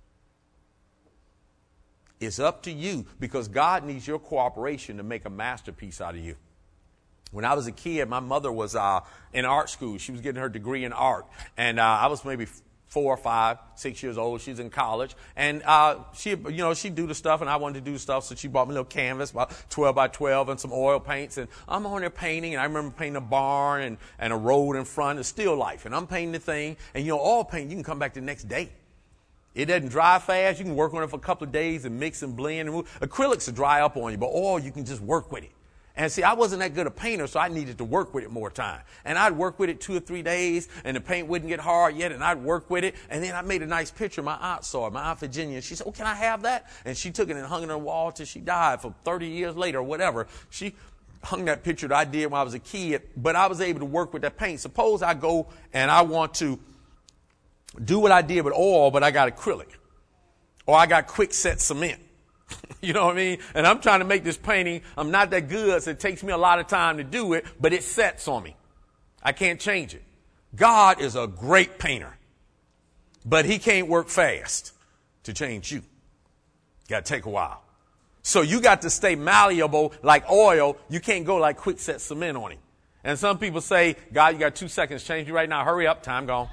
It's up to you because God needs your cooperation to make a masterpiece out of you. When I was a kid, my mother was uh, in art school. She was getting her degree in art. And uh, I was maybe four or five, six years old. She's in college. And uh, she, you know, she'd do the stuff, and I wanted to do the stuff. So she bought me a little canvas, about twelve by twelve, and some oil paints. And I'm on there painting. And I remember painting a barn and, and a road in front, a still life. And I'm painting the thing. And, you know, oil paint, you can come back the next day. It doesn't dry fast. You can work on it for a couple of days and mix and blend. And move. Acrylics will dry up on you, but oil, you can just work with it. And see, I wasn't that good a painter, so I needed to work with it more time. And I'd work with it two or three days, and the paint wouldn't get hard yet, and I'd work with it. And then I made a nice picture. My aunt saw it, my Aunt Virginia, and she said, oh, can I have that? And she took it and hung it on the wall till she died for thirty years later or whatever. She hung that picture that I did when I was a kid, but I was able to work with that paint. Suppose I go and I want to do what I did with oil, but I got acrylic, or I got quick set cement. You know what I mean? And I'm trying to make this painting. I'm not that good, so it takes me a lot of time to do it, but it sets on me. I can't change it. God is a great painter, but he can't work fast to change you. Got to take a while. So you got to stay malleable like oil. You can't go like quick set cement on him. And some people say, God, you got two seconds to change me right now. Hurry up. Time gone.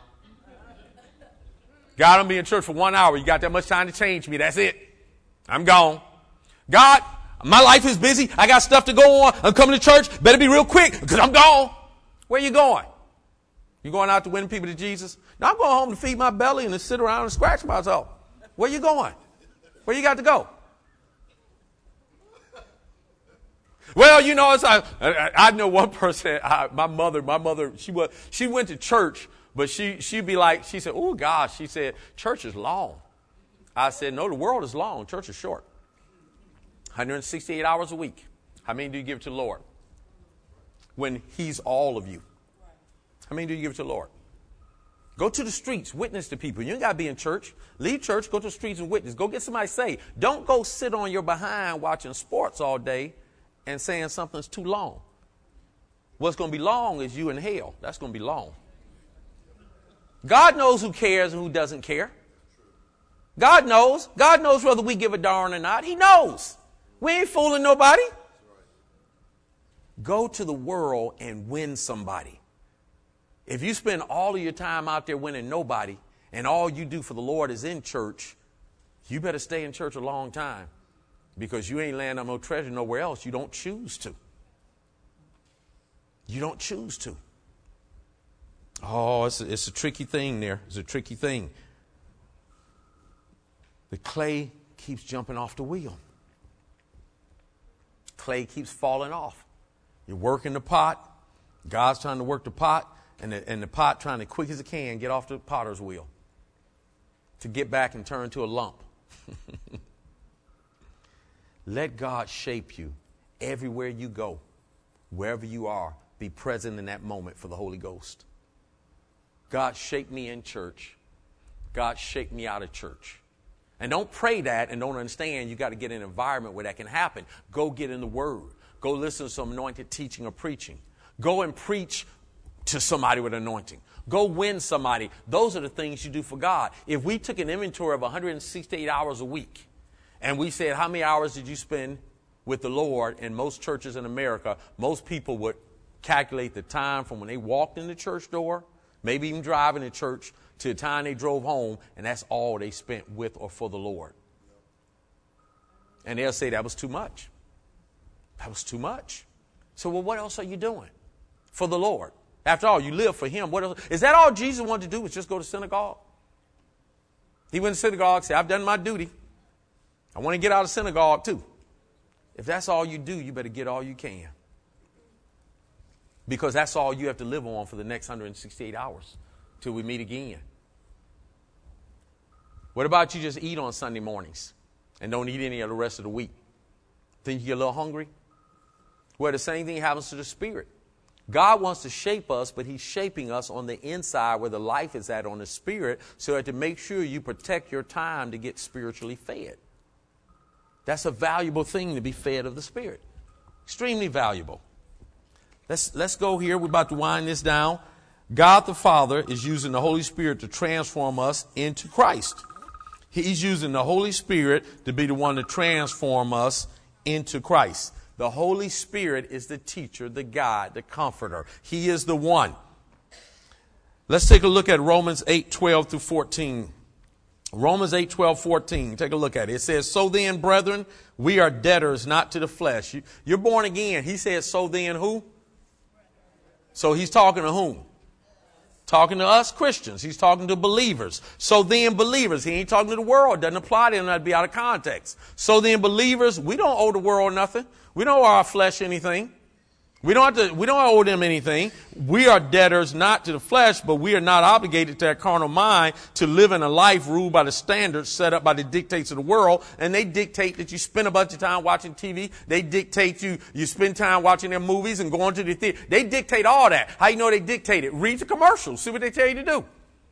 God, I'm be in church for one hour. You got that much time to change me. That's it. I'm gone. God, my life is busy. I got stuff to go on. I'm coming to church. Better be real quick because I'm gone. Where you going? You going out to win people to Jesus? No, I'm going home to feed my belly and to sit around and scratch myself. Where you going? Where you got to go? Well, you know, it's, I, I, I know one person, I, my mother, my mother, she was, she went to church, but she, she'd be like, she said, oh gosh, she said, church is long. I said, no, the world is long. Church is short. one hundred sixty-eight hours a week. How many do you give to the Lord? When he's all of you. How many do you give to the Lord? Go to the streets, witness to people. You ain't got to be in church. Leave church, go to the streets and witness. Go get somebody saved. Don't go sit on your behind watching sports all day and saying something's too long. What's going to be long is you in hell. That's going to be long. God knows who cares and who doesn't care. God knows. God knows whether we give a darn or not. He knows. We ain't fooling nobody. Go to the world and win somebody. If you spend all of your time out there winning nobody and all you do for the Lord is in church, you better stay in church a long time because you ain't laying up no treasure nowhere else. You don't choose to. You don't choose to. Oh, it's a, it's a tricky thing there. It's a tricky thing. The clay keeps jumping off the wheel. Clay keeps falling off. You're working the pot. God's trying to work the pot. And the, and the pot trying to quick as it can get off the potter's wheel to get back and turn to a lump. Let God shape you everywhere you go, wherever you are. Be present in that moment for the Holy Ghost. God, shape me in church. God, shape me out of church. And don't pray that and don't understand you got to get in an environment where that can happen. Go get in the Word. Go listen to some anointed teaching or preaching. Go and preach to somebody with anointing. Go win somebody. Those are the things you do for God. If we took an inventory of one hundred sixty-eight hours a week and we said, how many hours did you spend with the Lord? In most churches in America, most people would calculate the time from when they walked in the church door, maybe even driving to church, to the time they drove home, and that's all they spent with or for the Lord. And they'll say that was too much. That was too much. So, well, what else are you doing for the Lord? After all, you live for Him. What else? Is that all Jesus wanted to do, was just go to synagogue? He went to synagogue and said, I've done my duty. I want to get out of synagogue too. If that's all you do, you better get all you can. Because that's all you have to live on for the next one hundred sixty-eight hours till we meet again. What about you just eat on Sunday mornings and don't eat any of the rest of the week? Think you get a little hungry? Well, the same thing happens to the Spirit. God wants to shape us, but He's shaping us on the inside where the life is at on the Spirit, so that to make sure you protect your time to get spiritually fed. That's a valuable thing, to be fed of the Spirit. Extremely valuable. Let's, let's go here. We're about to wind this down. God the Father is using the Holy Spirit to transform us into Christ. He's using the Holy Spirit to be the one to transform us into Christ. The Holy Spirit is the teacher, the guide, the comforter. He is the one. Let's take a look at Romans eight, twelve through fourteen. Romans eight, twelve, fourteen. Take a look at it. It says, so then, brethren, we are debtors not to the flesh. You, you're born again. He says, so then who? So he's talking to whom? Talking to us Christians. He's talking to believers. So then believers. He ain't talking to the world. Doesn't apply to them. That'd be out of context. So then believers, we don't owe the world nothing. We don't owe our flesh anything. We don't have to, we don't owe them anything. We are debtors not to the flesh, but we are not obligated to our carnal mind to live in a life ruled by the standards set up by the dictates of the world. And they dictate that you spend a bunch of time watching T V. They dictate you, you spend time watching their movies and going to the theater. They dictate all that. How you know they dictate it? Read the commercials. See what they tell you to do.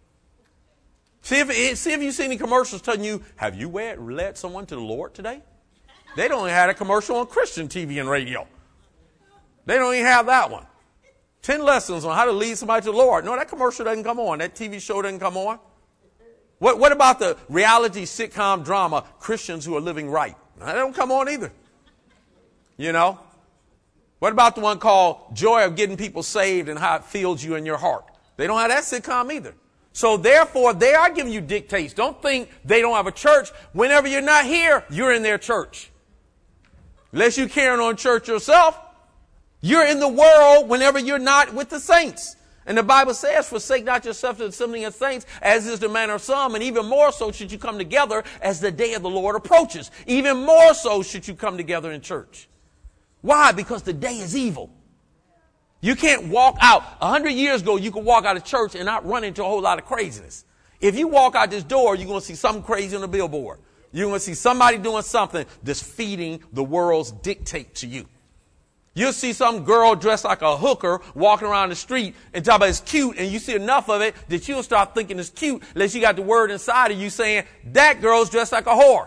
See if, see if you see any commercials telling you, have you led someone to the Lord today? They don't even have a commercial on Christian T V and radio. They don't even have that one. Ten lessons on how to lead somebody to the Lord. No, that commercial doesn't come on. That T V show doesn't come on. What, what about the reality sitcom drama, Christians Who Are Living Right? That don't come on either. You know? What about the one called Joy of Getting People Saved and How It Fills You in Your Heart? They don't have that sitcom either. So therefore, they are giving you dictates. Don't think they don't have a church. Whenever you're not here, you're in their church. Unless you're carrying on church yourself. You're in the world whenever you're not with the saints. And the Bible says, forsake not yourself to the assembling of saints, as is the manner of some, and even more so should you come together as the day of the Lord approaches. Even more so should you come together in church. Why? Because the day is evil. You can't walk out. A hundred years ago, you could walk out of church and not run into a whole lot of craziness. If you walk out this door, you're going to see something crazy on the billboard. You're going to see somebody doing something that's feeding the world's dictate to you. You'll see some girl dressed like a hooker walking around the street and talk about it's cute, and you see enough of it that you'll start thinking it's cute unless you got the word inside of you saying, that girl's dressed like a whore.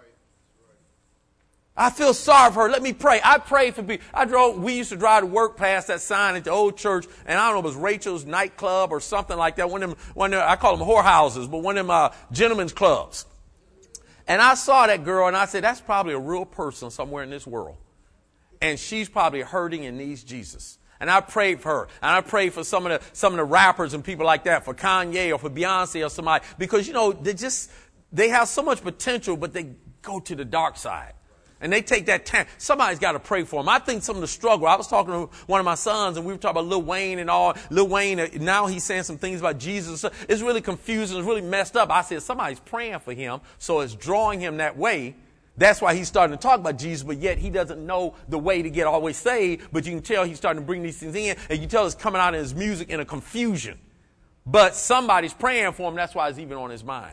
I feel sorry for her. Let me pray. I pray for people. I drove, we used to drive to work past that sign at the old church, and I don't know if it was Rachel's nightclub or something like that. One of them, one of them, I call them whorehouses, but one of them uh, gentlemen's clubs. And I saw that girl, and I said, that's probably a real person somewhere in this world. And she's probably hurting and needs Jesus. And I prayed for her. And I prayed for some of the some of the rappers and people like that, for Kanye or for Beyonce or somebody. Because, you know, they just, they have so much potential, but they go to the dark side. And they take that time. Somebody's got to pray for them. I think some of the struggle, I was talking to one of my sons, and we were talking about Lil Wayne and all. Lil Wayne, now he's saying some things about Jesus. It's really confusing. It's really messed up. I said, somebody's praying for him, so it's drawing him that way. That's why he's starting to talk about Jesus, but yet he doesn't know the way to get always saved. But you can tell he's starting to bring these things in, and you can tell it's coming out in his music in a confusion. But somebody's praying for him. That's why it's even on his mind.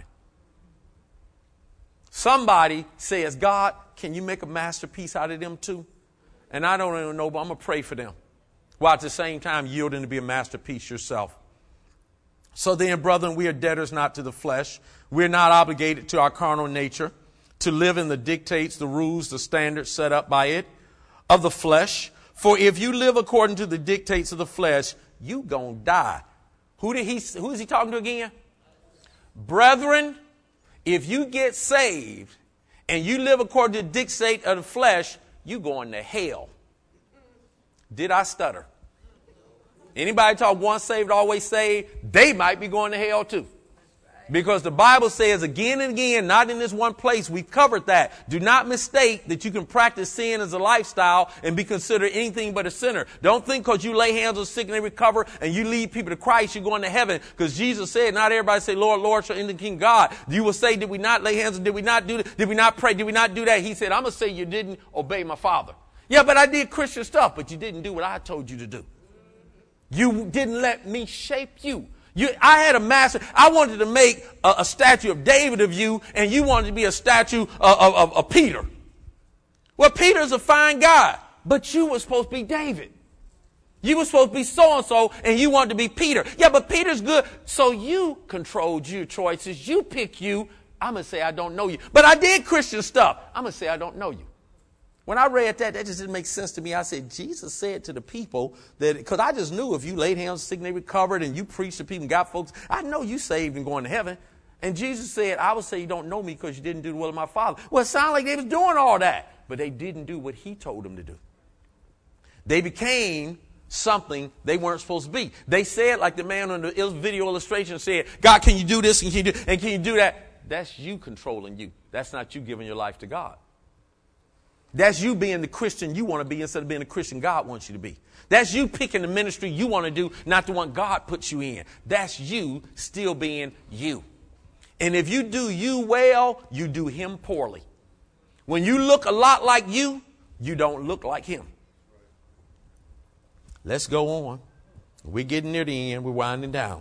Somebody says, God, can you make a masterpiece out of them too? And I don't even know, but I'm going to pray for them, while at the same time yielding to be a masterpiece yourself. So then, brethren, we are debtors not to the flesh. We're not obligated to our carnal nature to live in the dictates, the rules, the standards set up by it of the flesh. For if you live according to the dictates of the flesh, you gonna die. Who did he, who is he talking to again? Brethren, if you get saved and you live according to the dictate of the flesh, you going to hell. Did I stutter? Anybody talk once saved, always saved? They might be going to hell too. Because the Bible says again and again, not in this one place, we've covered that. Do not mistake that you can practice sin as a lifestyle and be considered anything but a sinner. Don't think because you lay hands on sick and they recover and you lead people to Christ, you're going to heaven. Because Jesus said, not everybody say, Lord, Lord, shall enter the kingdom of God. You will say, did we not lay hands on, did we not do that? Did we not pray? Did we not do that? He said, I'm going to say you didn't obey my Father. Yeah, but I did Christian stuff, but you didn't do what I told you to do. You didn't let me shape you. You, I had a master. I wanted to make a, a statue of David of you, and you wanted to be a statue of, of, of, of Peter. Well, Peter's a fine guy, but you were supposed to be David. You were supposed to be so-and-so, and you wanted to be Peter. Yeah, but Peter's good. So you controlled your choices. You pick you. I'm going to say I don't know you. But I did Christian stuff. I'm going to say I don't know you. When I read that, that just didn't make sense to me. I said, Jesus said to the people that, because I just knew if you laid hands, sick, and they recovered, and you preached to people and got folks, I know you saved and going to heaven. And Jesus said, I would say you don't know me because you didn't do the will of my Father. Well, it sounded like they was doing all that, but they didn't do what he told them to do. They became something they weren't supposed to be. They said, like the man on the video illustration said, God, can you do this and can you do, and can you do that? That's you controlling you. That's not you giving your life to God. That's you being the Christian you want to be instead of being the Christian God wants you to be. That's you picking the ministry you want to do, not the one God puts you in. That's you still being you. And if you do you well, you do him poorly. When you look a lot like you, you don't look like him. Let's go on. We're getting near the end. We're winding down.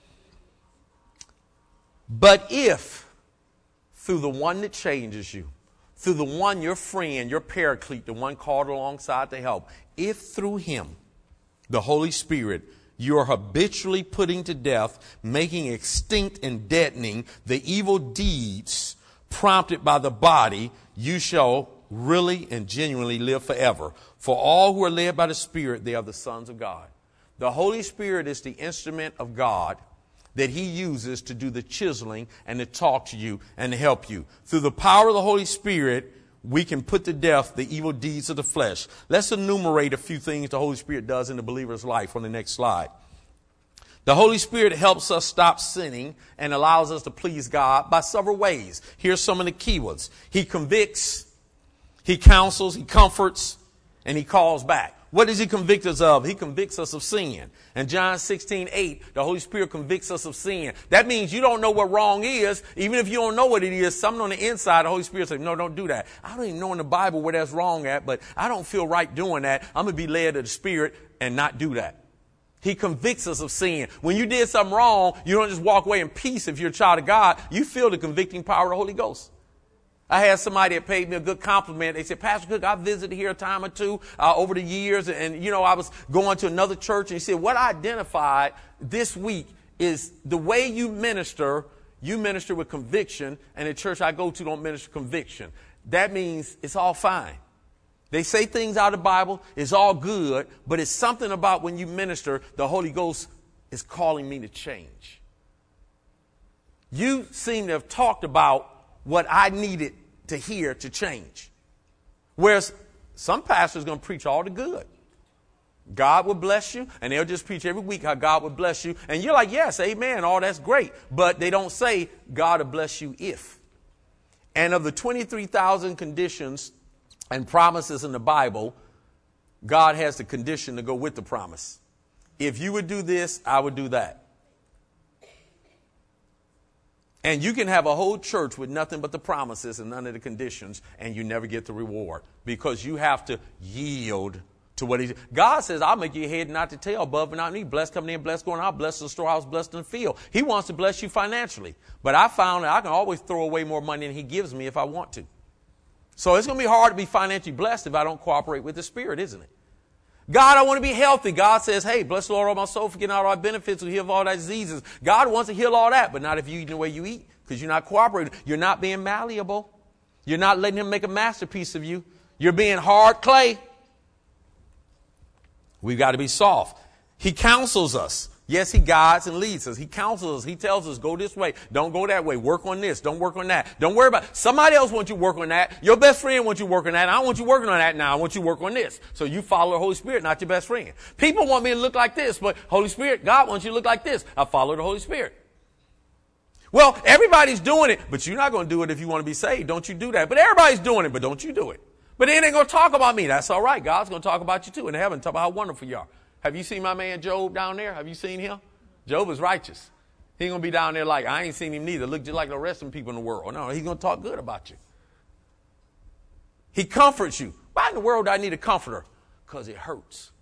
But if through the one that changes you, through the one, your friend, your paraclete, the one called alongside to help, if through him, the Holy Spirit, you are habitually putting to death, making extinct and deadening the evil deeds prompted by the body, you shall really and genuinely live forever. For all who are led by the Spirit, they are the sons of God. The Holy Spirit is the instrument of God that he uses to do the chiseling and to talk to you and to help you. Through the power of the Holy Spirit, we can put to death the evil deeds of the flesh. Let's enumerate a few things the Holy Spirit does in the believer's life on the next slide. The Holy Spirit helps us stop sinning and allows us to please God by several ways. Here's some of the key ones. He convicts, he counsels, he comforts, and he calls back. What does he convict us of? He convicts us of sin. In John sixteen eight, the Holy Spirit convicts us of sin. That means you don't know what wrong is. Even if you don't know what it is, something on the inside, the Holy Spirit says, no, don't do that. I don't even know in the Bible where that's wrong at, but I don't feel right doing that. I'm going to be led to the Spirit and not do that. He convicts us of sin. When you did something wrong, you don't just walk away in peace if you're a child of God. You feel the convicting power of the Holy Ghost. I had somebody that paid me a good compliment. They said, Pastor Cook, I visited here a time or two uh, over the years. And, and, you know, I was going to another church. And he said, what I identified this week is the way you minister, you minister with conviction. And the church I go to don't minister conviction. That means it's all fine. They say things out of the Bible. It's all good. But it's something about when you minister, the Holy Ghost is calling me to change. You seem to have talked about what I needed to hear to change. Whereas some pastors are going to preach all the good. God will bless you, and they'll just preach every week how God will bless you. And you're like, yes, amen, all that's great. But they don't say God will bless you if. And of the twenty-three thousand conditions and promises in the Bible, God has the condition to go with the promise. If you would do this, I would do that. And you can have a whole church with nothing but the promises and none of the conditions, and you never get the reward because you have to yield to what he. God says, I'll make you head and not to tail, above and not beneath, blessed coming in, blessed going out, blessed in the storehouse, blessed in the field. He wants to bless you financially. But I found that I can always throw away more money than he gives me if I want to. So it's going to be hard to be financially blessed if I don't cooperate with the Spirit, isn't it? God, I want to be healthy. God says, hey, bless the Lord, all my soul, forgetting all our benefits, will heal all thy diseases. God wants to heal all that, but not if you eat the way you eat, because you're not cooperating. You're not being malleable. You're not letting him make a masterpiece of you. You're being hard clay. We've got to be soft. He counsels us. Yes, he guides and leads us. He counsels us. He tells us, go this way. Don't go that way. Work on this. Don't work on that. Don't worry about it. Somebody else wants you to work on that. Your best friend wants you to work on that. I don't want you working on that now. I want you to work on this. So you follow the Holy Spirit, not your best friend. People want me to look like this, but Holy Spirit, God wants you to look like this. I follow the Holy Spirit. Well, everybody's doing it, but you're not going to do it if you want to be saved. Don't you do that. But everybody's doing it, but don't you do it. But then they're going to talk about me. That's all right. God's going to talk about you too in heaven. Talk about how wonderful you are. Have you seen my man Job down there? Have you seen him? Job is righteous. He ain't going to be down there like, I ain't seen him neither. Look just like the rest of the people in the world. No, he's going to talk good about you. He comforts you. Why in the world do I need a comforter? Because it hurts.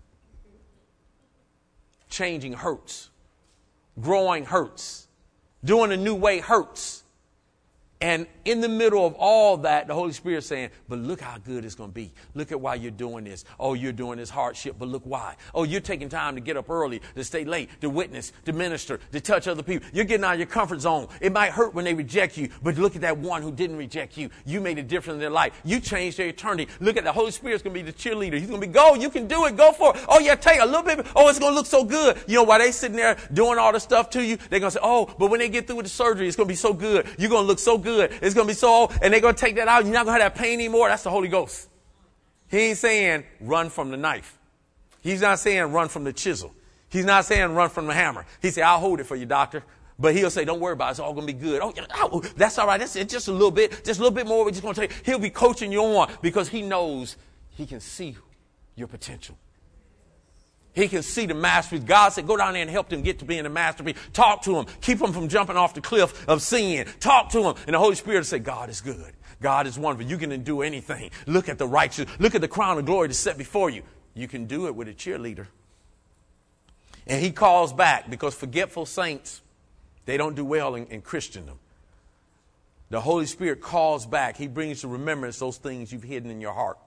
Changing hurts. Growing hurts. Doing a new way hurts. And in the middle of all that, the Holy Spirit is saying, but look how good it's going to be. Look at why you're doing this. Oh, you're doing this hardship, but look why. Oh, you're taking time to get up early, to stay late, to witness, to minister, to touch other people. You're getting out of your comfort zone. It might hurt when they reject you, but look at that one who didn't reject you. You made a difference in their life. You changed their eternity. Look at the Holy Spirit's going to be the cheerleader. He's going to be, go, you can do it. Go for it. Oh, yeah, take a little bit. Oh, it's going to look so good. You know, while they sitting there doing all the stuff to you, they're going to say, oh, but when they get through with the surgery, it's going to be so good. You're going to look so good. It's going to be so, and they're going to take that out. You're not going to have that pain anymore. That's the Holy Ghost. He ain't saying run from the knife. He's not saying run from the chisel. He's not saying run from the hammer. He said, I'll hold it for you, doctor. But he'll say, don't worry about it. It's all going to be good. Oh, oh that's all right. That's it. Just a little bit. Just a little bit more. We're just going to take. He'll be coaching you on because he knows he can see your potential. He can see the masterpiece. God said, go down there and help them get to being a masterpiece. Talk to them. Keep them from jumping off the cliff of sin. Talk to them. And the Holy Spirit will say, God is good. God is wonderful. You can do anything. Look at the righteous. Look at the crown of glory that's set before you. You can do it with a cheerleader. And he calls back because forgetful saints, they don't do well in, in Christendom. The Holy Spirit calls back. He brings to remembrance those things you've hidden in your heart.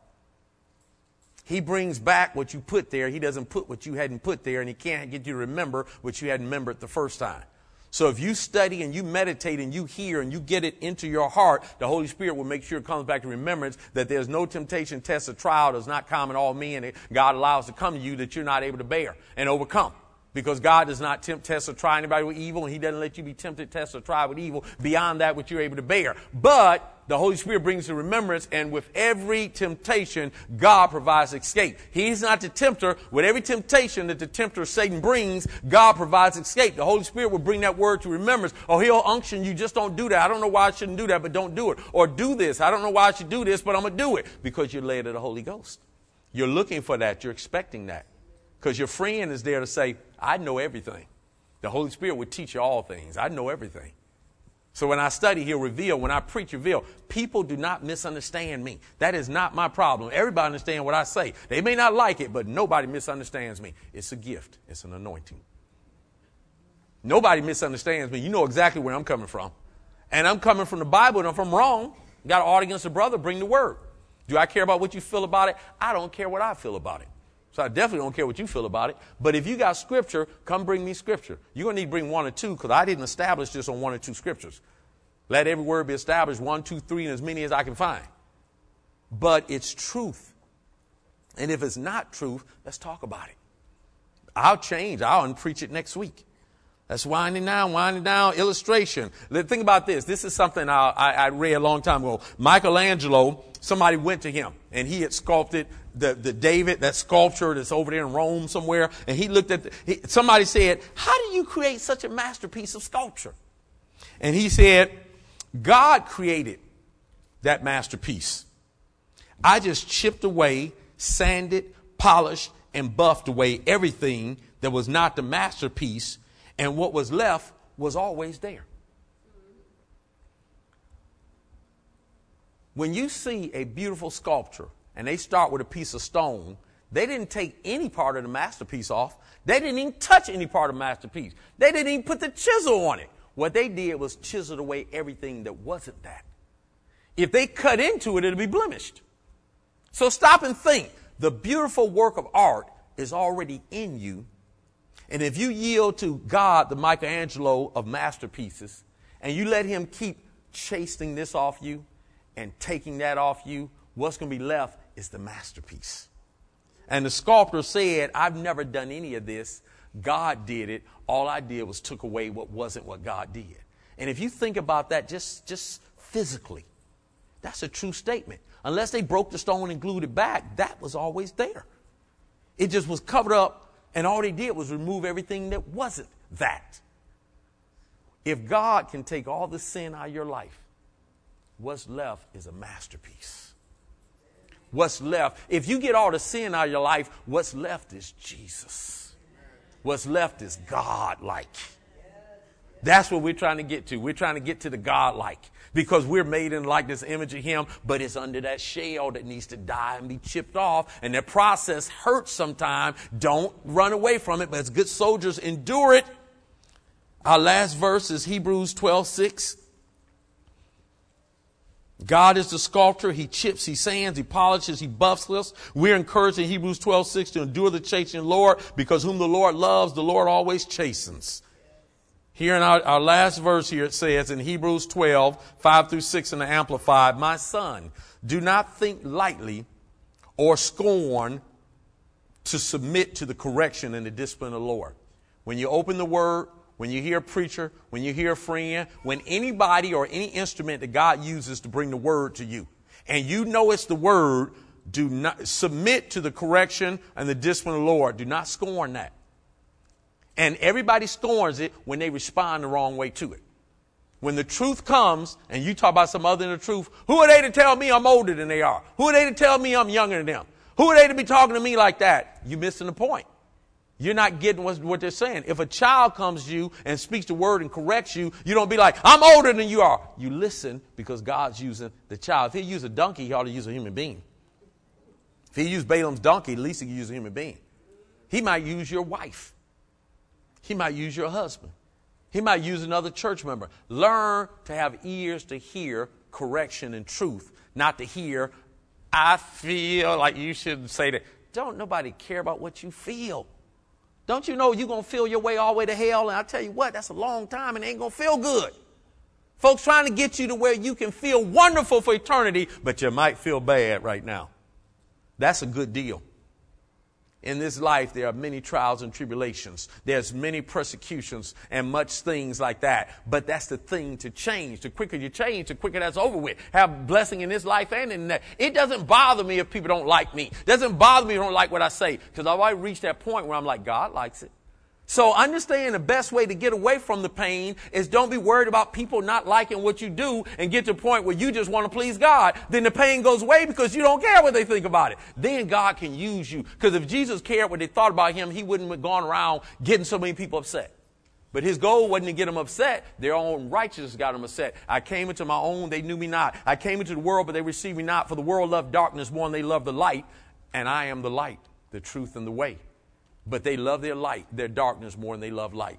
He brings back what you put there. He doesn't put what you hadn't put there, and he can't get you to remember what you hadn't remembered the first time. So if you study and you meditate and you hear and you get it into your heart, the Holy Spirit will make sure it comes back to remembrance that there's no temptation, test, or trial does not come in all men and God allows to come to you that you're not able to bear and overcome. Because God does not tempt, test, or try anybody with evil, and he doesn't let you be tempted, test, or tried with evil beyond that which you're able to bear. But the Holy Spirit brings to remembrance, and with every temptation, God provides escape. He's not the tempter. With every temptation that the tempter, Satan, brings, God provides escape. The Holy Spirit will bring that word to remembrance. Or he'll unction you, just don't do that. I don't know why I shouldn't do that, but don't do it. Or do this. I don't know why I should do this, but I'm going to do it. Because you're led of the Holy Ghost. You're looking for that. You're expecting that. Because your friend is there to say, I know everything. The Holy Spirit would teach you all things. I know everything. So when I study, he'll reveal. When I preach, reveal. People do not misunderstand me. That is not my problem. Everybody understands what I say. They may not like it, but nobody misunderstands me. It's a gift. It's an anointing. Nobody misunderstands me. You know exactly where I'm coming from. And I'm coming from the Bible, and if I'm wrong, Got an art against a brother, bring the word. Do I care about what you feel about it? I don't care what I feel about it. So I definitely don't care what you feel about it. But if you got scripture, come bring me scripture. You're going to need to bring one or two, because I didn't establish this on one or two scriptures. Let every word be established, one, two, three, and as many as I can find. But it's truth. And if it's not truth, let's talk about it. I'll change. I'll unpreach it next week. Let's wind it down, wind it down. Illustration. Think about this. This is something I, I, I read a long time ago. Michelangelo, somebody went to him, and he had sculpted the, the David, that sculpture that's over there in Rome somewhere. And he looked at, the, he, somebody said, how do you create such a masterpiece of sculpture? And he said, God created that masterpiece. I just chipped away, sanded, polished, and buffed away everything that was not the masterpiece. And what was left was always there. When you see a beautiful sculpture and they start with a piece of stone, they didn't take any part of the masterpiece off. They didn't even touch any part of the masterpiece. They didn't even put the chisel on it. What they did was chiseled away everything that wasn't that. If they cut into it, it'll be blemished. So stop and think. The beautiful work of art is already in you. And if you yield to God, the Michelangelo of masterpieces, and you let him keep chasing this off you and taking that off you, what's going to be left is the masterpiece. And the sculptor said, I've never done any of this. God did it. All I did was took away what wasn't what God did. And if you think about that just, just physically, that's a true statement. Unless they broke the stone and glued it back, that was always there. It just was covered up. And all they did was remove everything that wasn't that. If God can take all the sin out of your life, what's left is a masterpiece. What's left, if you get all the sin out of your life, what's left is Jesus. What's left is God-like. That's what we're trying to get to. We're trying to get to the God-like. Because we're made in likeness, image of him, but it's under that shell that needs to die and be chipped off. And that process hurts sometimes. Don't run away from it, but as good soldiers, endure it. Our last verse is Hebrews twelve six. God is the sculptor. He chips, he sands, he polishes, he buffs us. We're encouraged in Hebrews twelve six to endure the chastening Lord, because whom the Lord loves, the Lord always chastens. Here in our, our last verse here, it says in Hebrews twelve, five through six in the Amplified, my son, do not think lightly or scorn to submit to the correction and the discipline of the Lord. When you open the word, when you hear a preacher, when you hear a friend, when anybody or any instrument that God uses to bring the word to you, and you know it's the word, do not submit to the correction and the discipline of the Lord. Do not scorn that. And everybody scorns it when they respond the wrong way to it. When the truth comes and you talk about some other than the truth, who are they to tell me I'm older than they are? Who are they to tell me I'm younger than them? Who are they to be talking to me like that? You're missing the point. You're not getting what, what they're saying. If a child comes to you and speaks the word and corrects you, you don't be like, I'm older than you are. You listen because God's using the child. If he used a donkey, he ought to use a human being. If he used Balaam's donkey, at least he could use a human being. He might use your wife. He might use your husband. He might use another church member. Learn to have ears to hear correction and truth, not to hear, I feel like you shouldn't say that. Don't nobody care about what you feel. Don't you know you're going to feel your way all the way to hell? And I tell you what, that's a long time and it ain't going to feel good. Folks trying to get you to where you can feel wonderful for eternity, but you might feel bad right now. That's a good deal. In this life, there are many trials and tribulations. There's many persecutions and much things like that. But that's the thing to change. The quicker you change, the quicker that's over with. Have blessing in this life and in that. It doesn't bother me if people don't like me. It doesn't bother me if they don't like what I say. Because I've already reached that point where I'm like, God likes it. So understand the best way to get away from the pain is don't be worried about people not liking what you do and get to a point where you just want to please God. Then the pain goes away because you don't care what they think about it. Then God can use you. Because if Jesus cared what they thought about him, he wouldn't have gone around getting so many people upset. But his goal wasn't to get them upset. Their own righteousness got them upset. I came into my own, they knew me not. I came into the world, but they received me not. For the world loved darkness more than they loved the light. And I am the light, the truth, and the way. But they love their light, their darkness more than they love light.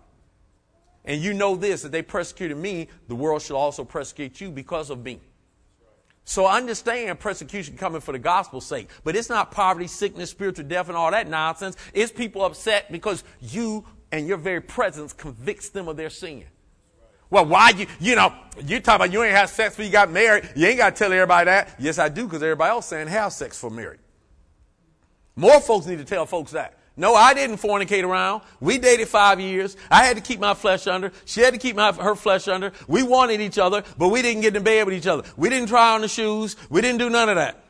And you know this, that they persecuted me, the world shall also persecute you because of me. So understand persecution coming for the gospel's sake. But it's not poverty, sickness, spiritual death, and all that nonsense. It's people upset because you and your very presence convicts them of their sin. Well, why you, you know, you talk about you ain't had sex before you got married. You ain't got to tell everybody that. Yes, I do, because everybody else saying have sex for married. More folks need to tell folks that. No, I didn't fornicate around. We dated five years. I had to keep my flesh under. She had to keep my, her flesh under. We wanted each other, but we didn't get in bed with each other. We didn't try on the shoes. We didn't do none of that.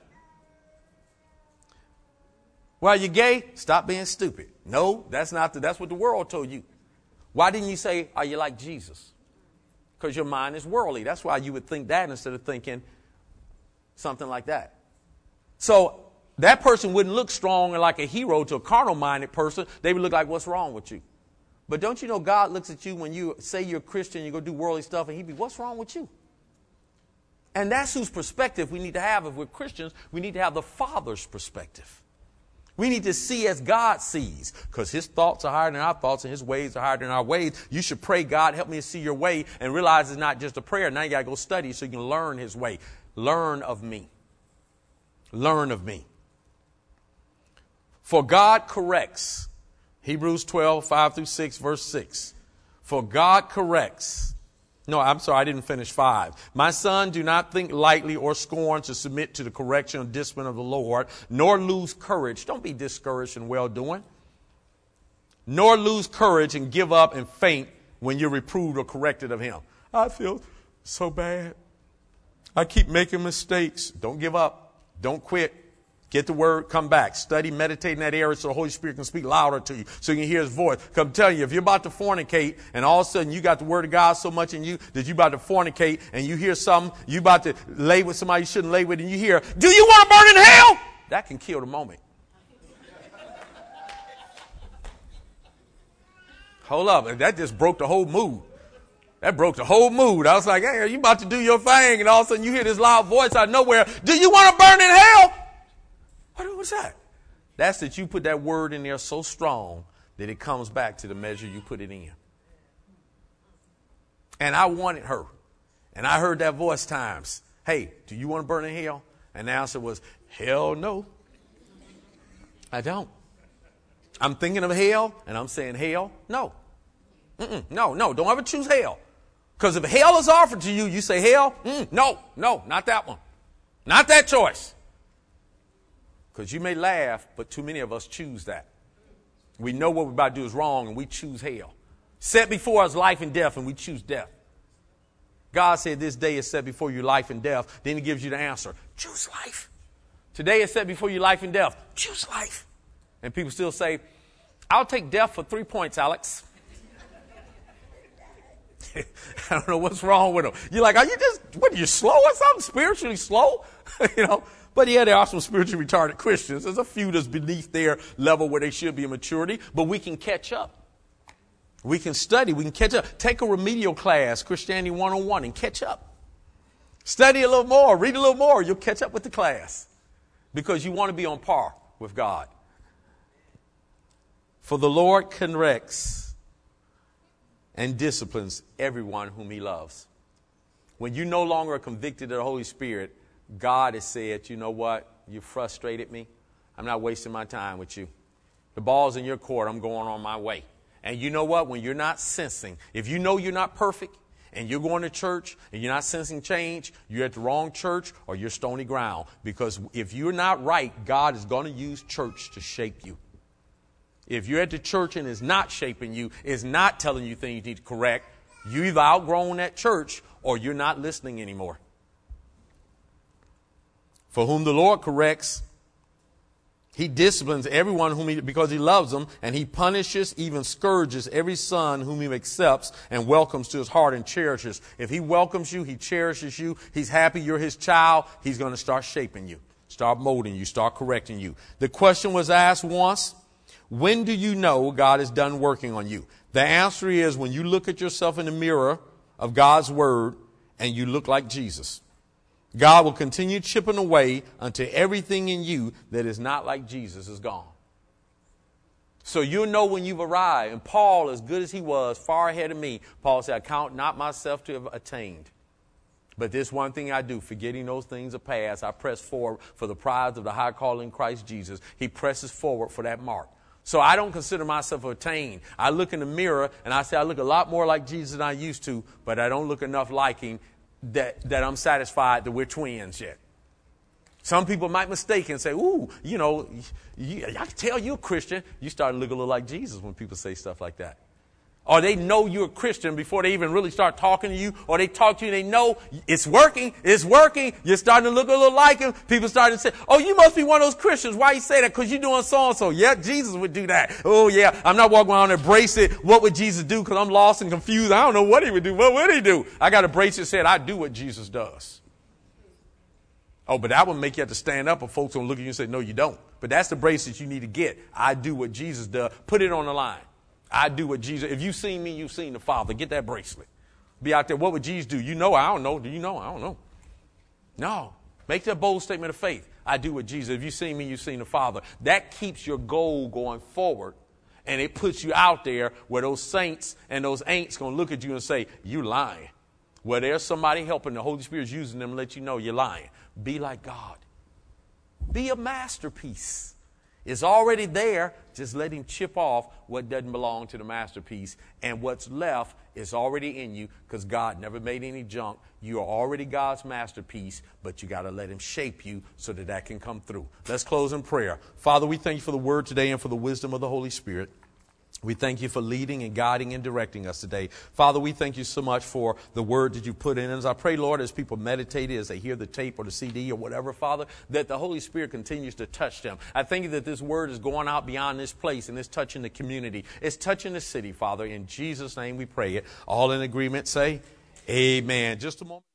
Well, you're gay? Stop being stupid. No, that's not the, that's what the world told you. Why didn't you say, are you like Jesus? Because your mind is worldly. That's why you would think that instead of thinking something like that. So that person wouldn't look strong and like a hero to a carnal-minded person. They would look like, what's wrong with you? But don't you know God looks at you when you say you're a Christian, you go do worldly stuff, and he'd be, what's wrong with you? And that's whose perspective we need to have. If we're Christians, we need to have the Father's perspective. We need to see as God sees, because his thoughts are higher than our thoughts and his ways are higher than our ways. You should pray, God, help me to see your way, and realize it's not just a prayer. Now you got to go study so you can learn his way. Learn of me. Learn of me. For God corrects. Hebrews twelve, five through six, verse six. For God corrects. No, I'm sorry, I didn't finish five. My son, do not think lightly or scorn to submit to the correction or discipline of the Lord, nor lose courage. Don't be discouraged in well-doing. Nor lose courage and give up and faint when you're reproved or corrected of him. I feel so bad. I keep making mistakes. Don't give up. Don't quit. Get the word, come back. Study, meditate in that area so the Holy Spirit can speak louder to you, so you can hear his voice. Come tell you, if you're about to fornicate and all of a sudden you got the word of God so much in you that you about to fornicate and you hear something, you about to lay with somebody you shouldn't lay with, and you hear, do you want to burn in hell? That can kill the moment. Hold up. That just broke the whole mood. That broke the whole mood. I was like, hey, are you about to do your thing? And all of a sudden you hear this loud voice out of nowhere. Do you want to burn in hell? What was that? That's that you put that word in there so strong that it comes back to the measure you put it in. And I wanted her. And I heard that voice times. Hey, do you want to burn in hell? And the answer was, hell no. I don't. I'm thinking of hell, and I'm saying hell no. Mm-mm, no, no, don't ever choose hell. Because if hell is offered to you, you say hell? Mm, no, no, not that one. Not that choice. Because you may laugh, but too many of us choose that. We know what we're about to do is wrong, and we choose hell. Set before us life and death, and we choose death. God said this day is set before you life and death. Then he gives you the answer. Choose life. Today is set before you life and death. Choose life. And people still say, I'll take death for three points, Alex. I don't know what's wrong with them. You're like, are you just, what, are you slow or something? Spiritually slow? you know? But yeah, there are some spiritually retarded Christians. There's a few that's beneath their level where they should be in maturity, but we can catch up. We can study. We can catch up. Take a remedial class, Christianity one oh one, and catch up. Study a little more. Read a little more. You'll catch up with the class because you want to be on par with God. For the Lord corrects and disciplines everyone whom he loves. When you no longer are convicted of the Holy Spirit, God has said, you know what? You frustrated me. I'm not wasting my time with you. The ball's in your court. I'm going on my way. And you know what? When you're not sensing, if you know you're not perfect and you're going to church and you're not sensing change, you're at the wrong church or you're stony ground. Because if you're not right, God is going to use church to shape you. If you're at the church and it's not shaping you, it's not telling you things you need to correct, you either outgrown that church or you're not listening anymore. For whom the Lord corrects, he disciplines everyone whom he, because he loves them, and he punishes, even scourges every son whom he accepts and welcomes to his heart and cherishes. If he welcomes you, he cherishes you, he's happy you're his child, he's going to start shaping you, start molding you, start correcting you. The question was asked once, when do you know God is done working on you? The answer is when you look at yourself in the mirror of God's word and you look like Jesus. God will continue chipping away until everything in you that is not like Jesus is gone. So you'll know when you've arrived. And Paul, as good as he was, far ahead of me, Paul said, I count not myself to have attained. But this one thing I do, forgetting those things of past, I press forward for the prize of the high calling in Christ Jesus. He presses forward for that mark. So I don't consider myself attained. I look in the mirror and I say I look a lot more like Jesus than I used to, but I don't look enough like him that, that I'm satisfied that we're twins yet. Some people might mistake and say, ooh, you know, you, I can tell you're a Christian. You start to look a little like Jesus when people say stuff like that. Or they know you're a Christian before they even really start talking to you. Or they talk to you and they know it's working. It's working. You're starting to look a little like him. People starting to say, oh, you must be one of those Christians. Why you say that? Because you're doing so-and-so. Yeah, Jesus would do that. Oh, yeah. I'm not walking around and embrace it. What would Jesus do? Because I'm lost and confused. I don't know what he would do. What would he do? I got to brace it and say, I do what Jesus does. Oh, but that would make you have to stand up and folks will look at you and say, no, you don't. But that's the bracelet you need to get. I do what Jesus does. Put it on the line. I do what Jesus, if you've seen me, you've seen the Father. Get that bracelet. Be out there. What would Jesus do? You know, I don't know. Do you know? I don't know. No. Make that bold statement of faith. I do what Jesus. If you've seen me, you've seen the Father. That keeps your goal going forward. And it puts you out there where those saints and those ain'ts going to look at you and say, you lying. Where there's somebody helping, the Holy Spirit's using them to let you know you're lying. Be like God. Be a masterpiece. It's already there. Just let him chip off what doesn't belong to the masterpiece. And what's left is already in you because God never made any junk. You are already God's masterpiece, but you got to let him shape you so that that can come through. Let's close in prayer. Father, we thank you for the word today and for the wisdom of the Holy Spirit. We thank you for leading and guiding and directing us today. Father, we thank you so much for the word that you put in. As I pray, Lord, as people meditate, as they hear the tape or the C D or whatever, Father, that the Holy Spirit continues to touch them. I thank you that this word is going out beyond this place and it's touching the community. It's touching the city, Father. In Jesus' name we pray it. All in agreement, say amen. Just a moment.